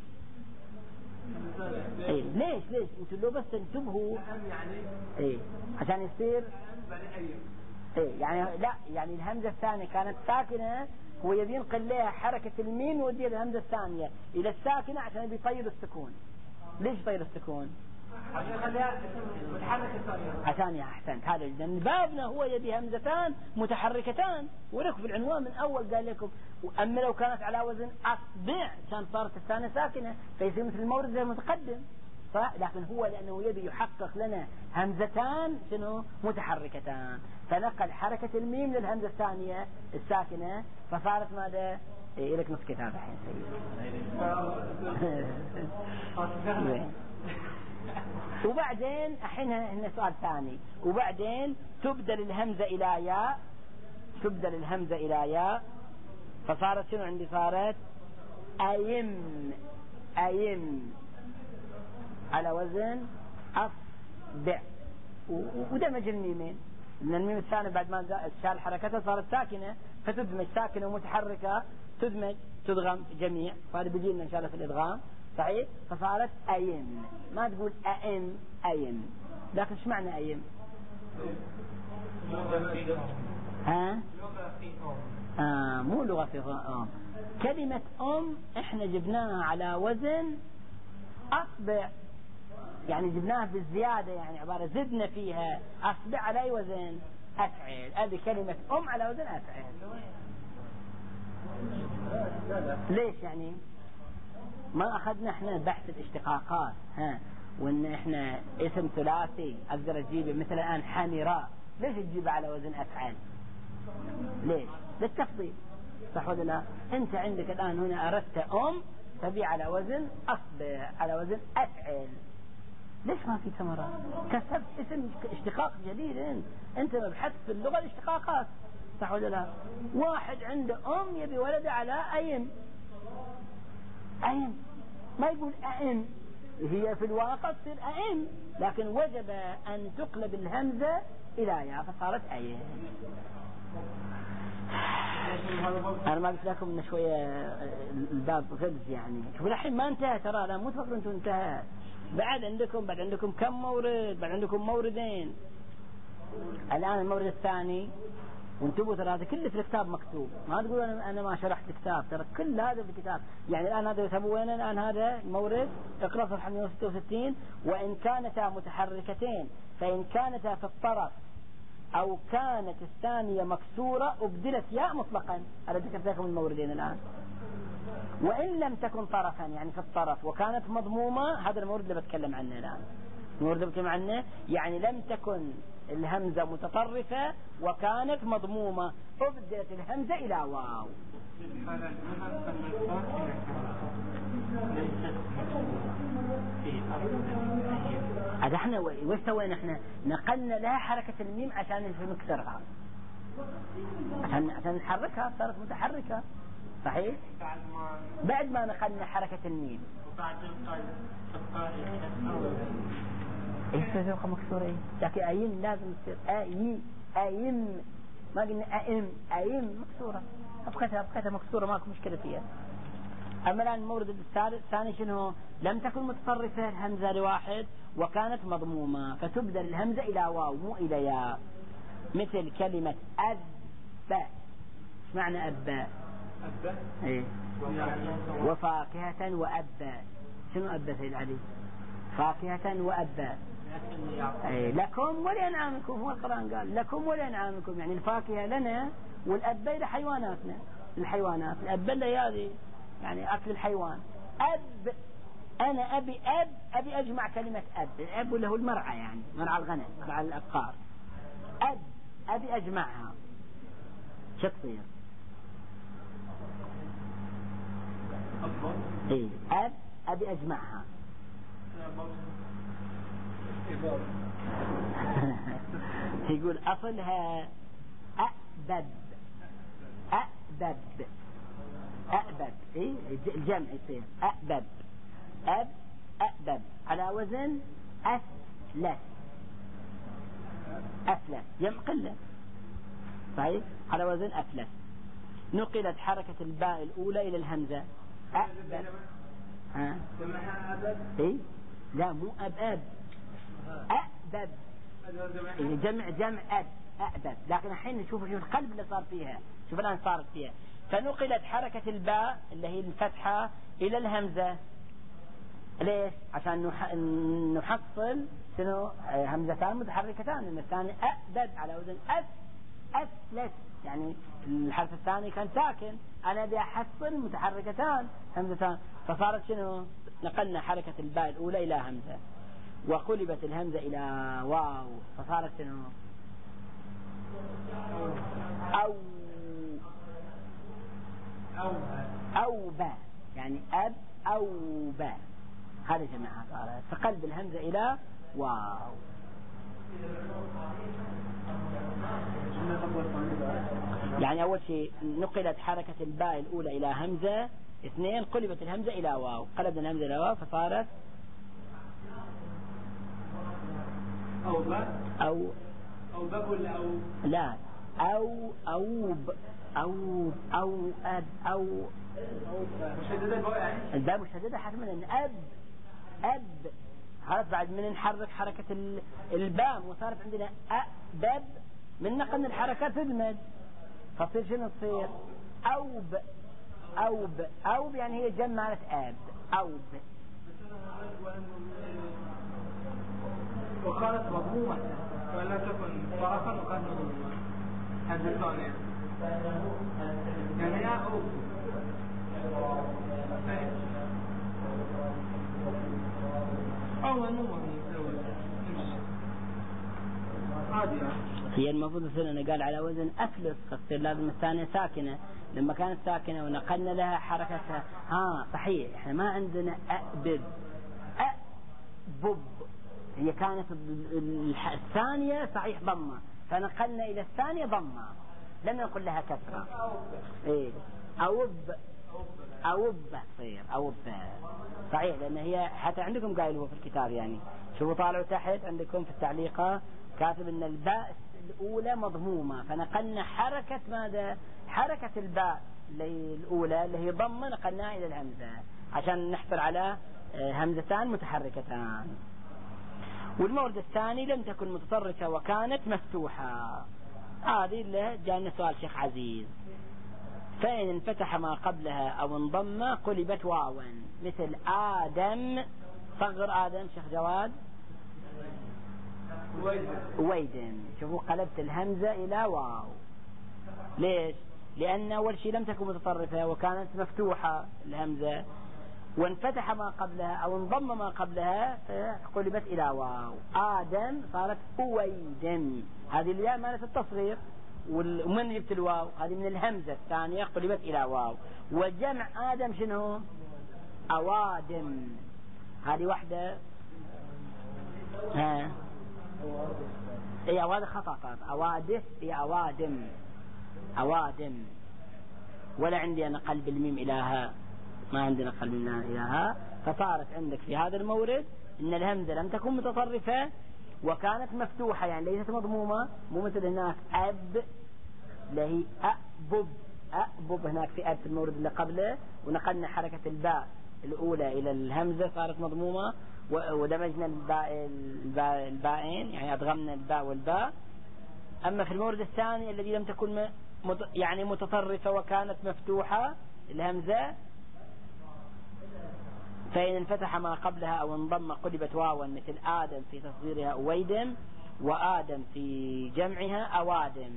Speaker 1: إيه ليش انتوا لو بس انتبهوا إيه عشان يصير إيه يعني لا يعني الهمزة الثانية كانت ساكنة، هو يبي ينقل لها حركة الميم ويوديها الهمزة الثانية إلى الساكنة عشان يبي يطير السكون. ليش يطير السكون؟ عشان يا أحسنت هذا لأن بابنا هو يبي همزتان متحركتان، ولكم في العنوان من أول قال لكم أما لو كانت على وزن أصبع كان صارت الثانية ساكنة فيصير مثل المورد زي المتقدم صح. لكن هو لأنه يبي يحقق لنا همزتان شنو متحركتان، فنقل حركة الميم للهمزة الثانية الساكنة فصارت ماذا؟ إيه لك نص كتاب الحين سيد. وبعدين الحين هنا سؤال ثاني. وبعدين تبدل الهمزة إلى ياء فصارت شنو عندي؟ صارت أيم على وزن أصبع. ودمج الميمين، لأن الميم الثاني بعد ما شال حركتها صارت ساكنة، فتدمج ساكنة ومتحركة تدغم جميع، فهذا بيجينا إن شاء الله في الإدغام صحيح. فصارت أيم، ما تقول أيم. لكن ايش معنى أيم؟ مو لغة في كلمة احنا جبناها على وزن أصبع، يعني جبناها بالزيادة، يعني عبارة زدنا فيها. أصبع على أي وزن؟ أفعل. هذه كلمة على وزن أفعل. ليش يعني؟ ما أخذنا احنا بحث الاشتقاقات وإن احنا اسم ثلاثي أقدر أجيبه مثل الآن حمراء، ليش تجيبه على وزن أفعل؟ ليش؟ للتفضيل صح ولا لا؟ أنت عندك الآن هنا أردت تبي على وزن أصبع على وزن أفعل. ليش ما في ثمرة؟ كسبت اسم اشتقاق جديد. أنت مبحث في اللغة الاشتقاقات صح ولا لا؟ واحد عنده يبي ولد على أيم، ما يقول أئم، هي في الواقع تصير أئم، لكن وجب أن تقلب الهمزة إلى ياء فصارت أيم. أنا ما قلت لكم إن شوية الباب غلز يعني. شوفوا الحين ما انتهى ترى، لا مو تفكروا أنتم انتهى. بعد عندكم كم مورد؟ بعد عندكم موردين. الآن المورد الثاني، وانتبهوا ترى هذا كله في الكتاب مكتوب، ما تقولوا أنا ما شرحت الكتاب، ترى كل هذا في الكتاب. يعني الآن هذا يسموه وين الآن؟ هذا مورد اقرأ صفحة 166. وإن كانتا متحركتين فإن كانتا في الطرف أو كانت الثانية مكسورة أبدلت ياء مطلقا. هذا ذكرت لكم الموردين الآن. وإن لم تكن طرفا يعني في الطرف وكانت مضمومة، هذا المورد اللي بتكلم عنه الآن. المورد اللي بتكلم عنه يعني لم تكن الهمزة متطرفة وكانت مضمومة أبدلت الهمزة إلى واو. هذا احنا وش سوينا؟ احنا نقلنا لها حركة الميم عشان نكسرها، عشان نحركها، صارت متحركة. صحيح؟ بعد ما نقلنا حركة الميم
Speaker 2: وبعد القلب
Speaker 1: ايش تزوق مكسورة ايه؟ لكن ايم لازم تصير ايم، ما قلنا ايم مكسورة، ابقتها مكسورة، ماكو مشكلة فيها. اما الان المورد الثاني شنو؟ لم تكن متطرفة الهمزة لواحد وكانت مضمومة، فتبدل الهمزة الى واو مو الى ياء، مثل كلمة اب. ايش معنى اب؟ ايه وفاكهة وأبا. شنو أبا سيد علي؟ فاكهة وأبا. ايه لكم ولأنعامكم، هو القرآن قال لكم ولأنعامكم، يعني الفاكهة لنا والأبا لحيواناتنا، الحيوانات الأبا اللي هذه يعني أكل الحيوان. أب أنا أبي أجمع كلمة أب. الأب اللي هو المرعى، يعني مرعى الغنم، مرعى الأبقار. أبي أجمعها، شو تصير؟ ايه أبي أجمعها. يقول أصلها أأبب. إيه الجمع يصير أأبب. أأبب على وزن أفلس جمع قلة. صحيح؟ على وزن أفلس. نقلت حركة الباء الأولى إلى الهمزة أأبب. إيه لا مو أبأب، أأبب جمع أأبب. لكن الحين نشوف شوف القلب اللي صار فيها، شوف الآن صارت فيها. فنقلت حركة الباء اللي هي الفتحة إلى الهمزة. ليش؟ عشان نحصل شنو؟ همزتان متحركتان. الثاني أأبب على وزن أفلس، يعني الحرف الثاني كان ساكن، أنا بدي أحصل متحركتان همزتان، فصارت شنو؟ نقلنا حركة الباء الأولى إلى همزة، وقلبت الهمزة إلى واو، فصارت شنو؟ أو با، يعني أب أو با، هذا جماعة صارت، فقلب الهمزة إلى واو. يعني أول شيء نقلت حركة الباء الأولى إلى همزة. 2 قلبت الهمزة إلى واو، قلبنا الهمزة إلى واو فصارت
Speaker 2: أو باب ولا
Speaker 1: لا أو
Speaker 2: مشددة الباء، يعني
Speaker 1: الباء مشددة حتما، لأن أب خلاص بعد من نحرك حركة الباء وصارت عندنا أبب، من نقلنا الحركة تدمج، فتصير شنو تصير؟ أوب يعني هي جمعت أب أوب.
Speaker 2: وقالت مضمومة ولا تكن طرفا، وقالت مضمومة هذا الثانية يعني أوب أو مضمومة عادي.
Speaker 1: هي المفروض تصير أنا قال على وزن أفلس، فتصير لازم الثانية ساكنة. لما كانت ساكنة ونقلنا لها حركتها صحيح احنا ما عندنا أأبب هي كانت الثانية صحيح ضمة، فنقلنا إلى الثانية ضمة، لم نقل لها كسرة. إيه أوب تصير أوب صحيح، لأن هي حتى عندكم قايل في الكتاب، يعني شوفوا طالعوا تحت عندكم في التعليقة كاتب ان الباء الأولى مضمومة، فنقلنا حركة ماذا؟ حركة الباء اللي الأولى اللي هي ضمة نقلناها إلى الهمزة عشان نحصل على همزتان متحركتان. والمورد الثاني لم تكن متطرفة وكانت مفتوحة. هذه اللي جاءنا سؤال شيخ عزيز. فإن انفتح ما قبلها أو انضم قلبت واوا، مثل آدم. صغر آدم شيخ جواد. ويدن. شوفوا قلبت الهمزة إلى واو. ليش؟ لأن أول شيء لم تكن متطرفة وكانت مفتوحة الهمزة، وانفتح ما قبلها أو انضم ما قبلها فقلبت إلى واو. آدم صارت أويدن، هذه الياء مالت التصغير، ومن جبت الواو؟ هذه من الهمزة الثانية قلبت إلى واو. وجمع آدم شنو؟ أوادم، هذه واحدة. هي أوادم خطأ، أوادف هي أوادم، أوادم. ولا عندي أنا قلب الميم إلىها، ما عندنا قلب الميم إلىها. فصارت عندك في هذا المورد إن الهمزة لم تكن متصرفة وكانت مفتوحة، يعني ليست مضمومة، مو مثل هناك أب اللي هي أبب، أبب هناك في أب المورد اللي قبله، ونقلنا حركة الباء الأولى إلى الهمزة صارت مضمومة، ودمجنا الباءين، يعني أدغمنا الباء والباء. أما في المورد الثاني الذي لم تكن يعني متصرفة وكانت مفتوحة الهمزة، فإن انفتح ما قبلها أو انضم قلبت واوا، مثل آدم في تصغيرها أويدم، وآدم في جمعها أوادم.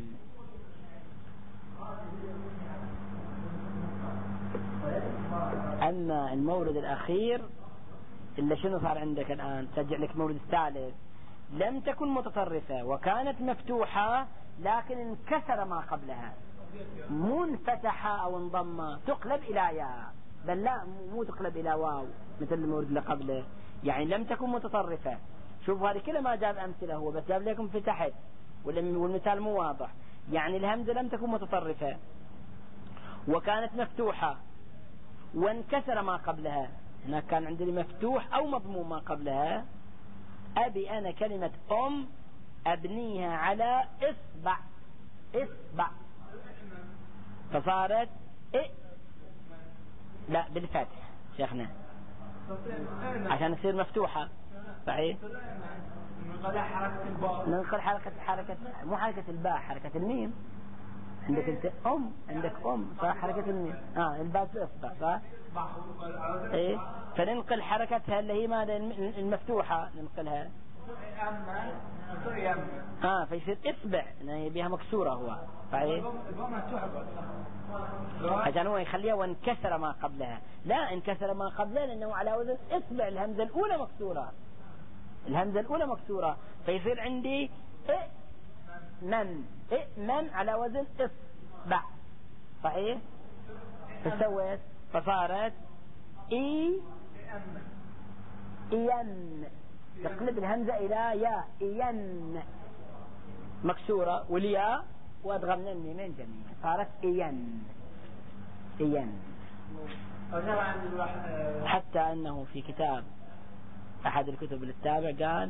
Speaker 1: أما المورد الأخير إلا شنو صار عندك الآن؟ سجل لك المورد الثالث، لم تكن متصرفة وكانت مفتوحة لكن انكسر ما قبلها، مو انفتح أو انضم، تقلب إلى ياء، بل لا، مو تقلب إلى واو مثل المورد اللي قبله، يعني لم تكن متصرفة. شوفوا هذه كلها ما جاب أمثلة هو، بس جاب لكم في تحت والمثال مو واضح. يعني الهمزة لم تكن متصرفة وكانت مفتوحة وانكسر ما قبلها، هناك كان عندي مفتوح أو مضموم ما قبلها. أبي أنا كلمة أبنيها على إصبع، إصبع، فصارت لا بالفتح شيخنا عشان تصير مفتوحة. صحيح، ننقل حركة مو حركة الباء، حركة الميم. عندك انت عندك صح، حركة الميم الباء إصبع صح. ايه، فننقل حركتها اللي هي ماذا المفتوحة، ننقلها فيصير إصبع، هي بها مكسورة هو. صحيح، عشان هو يخليها وانكسر ما قبلها، لا انكسر ما قبلها لأنه على وزن إصبع، الهمزة الأولى مكسورة، الهمزة الأولى مكسورة، فيصير عندي من على وزن إصبع. صحيح، فسويت فصارت إين، تقلب الهمزة إلى ياء، إين مكسورة، والياء وأدغمنا الميمين جميعا، صارت إين. حتى أنه في كتاب أحد الكتب التابع قال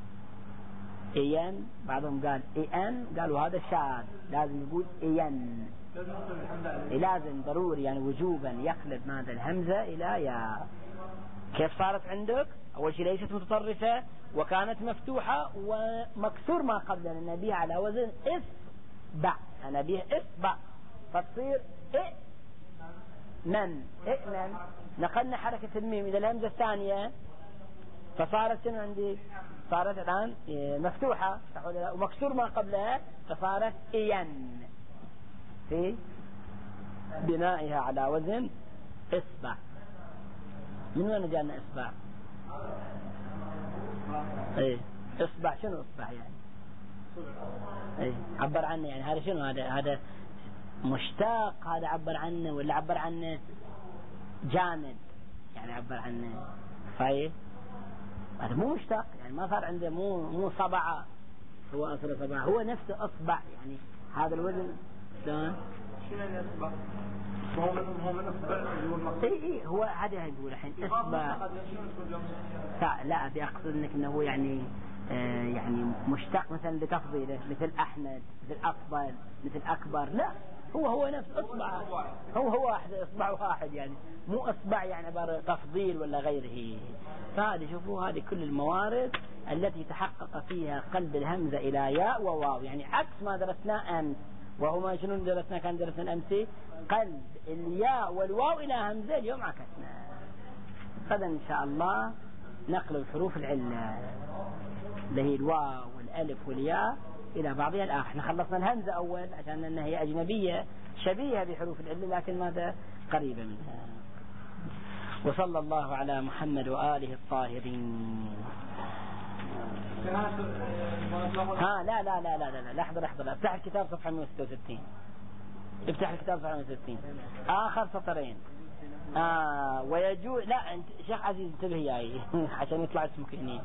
Speaker 1: إين، بعضهم قال إين، قالوا هذا شاذ، لازم يقول إين، لازم ضروري يعني وجوبا يقلب ماذا الهمزة إلى ياء. كيف صارت عندك؟ أول شيء ليست متطرفة وكانت مفتوحة ومكسور ما قبل النبي على وزن إصبع، أنا بيه إصبع، فتصير من نقلنا حركة الميم إلى الهمزة الثانية، فصارت شنو عندي؟ صارت الآن مفتوحة ومكسور ما قبلها، فصارت إين في بنائها على وزن إصبع. من وين جاءنا إصبع؟ إيه، إصبع شنو إصبع يعني؟ إيه، عبر عنه يعني هذا شنو؟ هذا مشتاق، هذا عبر عنه ولا عبر عنه جامد يعني عبر عنه؟ صحيح، هذا مو مشتاق يعني ما صار عنده مو صبع، هو أصل صبع، هو نفسه أصبع يعني هذا الوزن. شلون؟ شنو الإصبع؟ هو من أصبع. إيه هو هذا يقول الحين إصبع. لا أبي أقصد إنه يعني يعني مشتق مثلا لتفضيله، مثل أحمد، مثل أفضل، مثل أكبر. لا، هو نفس إصبع، هو واحد، إصبع واحد يعني، مو إصبع يعني عبارة تفضيل ولا غيره. فهذه شوفوا هذه كل الموارد التي تحقق فيها قلب الهمزة إلى ياء وواو، يعني عكس ما درسناه أمس. وهو ما شنو درسنا؟ كان درسنا أمس قلب الياء والواو إلى همزة، اليوم عكسنا. غدا إن شاء الله نقل حروف العلة اللي هي الواو والألف والياء إلى بعضها الآخر. احنا خلصنا الهمزة أول عشان أنها هي أجنبية شبيهة بحروف العلة لكن ماذا قريبة منها. وصلى الله على محمد وآله الطاهرين. لا لحظة افتح الكتاب صفحة 166، افتح الكتاب صفحة 166 آخر سطرين. ويجوز. لا انت شيخ عزيز انتبه ياي عشان يطلع اسمك هني.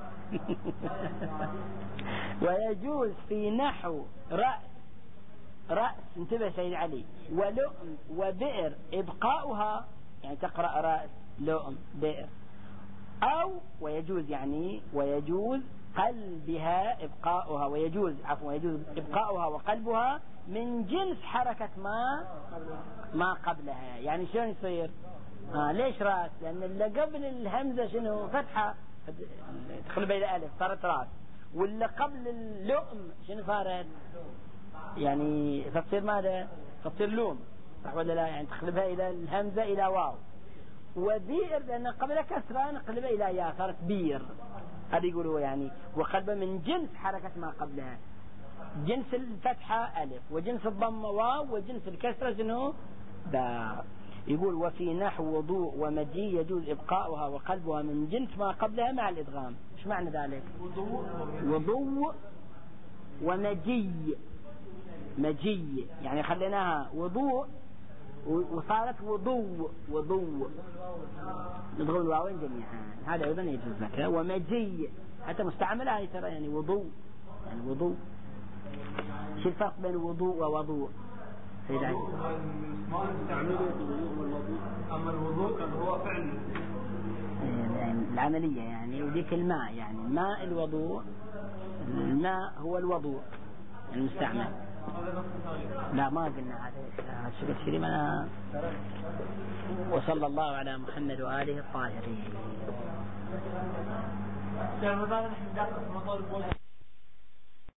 Speaker 1: ويجوز في نحو رأس انتبه سيد علي ولؤم وبئر إبقاؤها، يعني تقرأ رأس لؤم بئر، أو ويجوز يعني ويجوز قلبها إبقاؤها، ويجوز إبقاؤها وقلبها من جنس حركة ما قبلها. يعني شلون يصير؟ ليش راس؟ لأن اللي قبل الهمزة شنو؟ فتحة تقلب إلى ألف صارت راس، واللي قبل اللؤم شنو صارت؟ يعني فتصير ماذا؟ فتصير لوم، صح ولا لا؟ يعني تقلبها إلى الهمزة إلى واو. وبئر لأن قبل كسرة نقلبها إلى يا صارت بير. هذا يقولوا يعني وقلبها من جنس حركة ما قبلها، جنس الفتحة ألف وجنس الضمة واو وجنس الكسرة شنو؟ باء. يقول وفي نحو وضوء ومجي يجوز إبقاؤها وقلبها من جنس ما قبلها مع الإدغام. إيش معنى ذلك؟ وضوء ومجي، مجي يعني خليناها وضوء وصارت وضوء ندغم الواوين جميعا، هذا أيضا يجوز لك. ومجي حتى مستعملة هاي ترى يعني وضوء، يعني وضوء. شو الفرق بين وضوء ووضوء؟
Speaker 2: أما الوضوء هو فعل
Speaker 1: يعني العملية يعني، وذيك الماء يعني ماء الوضوء، الماء هو الوضوء المستعمل. لا ما قلنا هذا الشيء ما. وصلى الله على محمد وآله الطاهرين.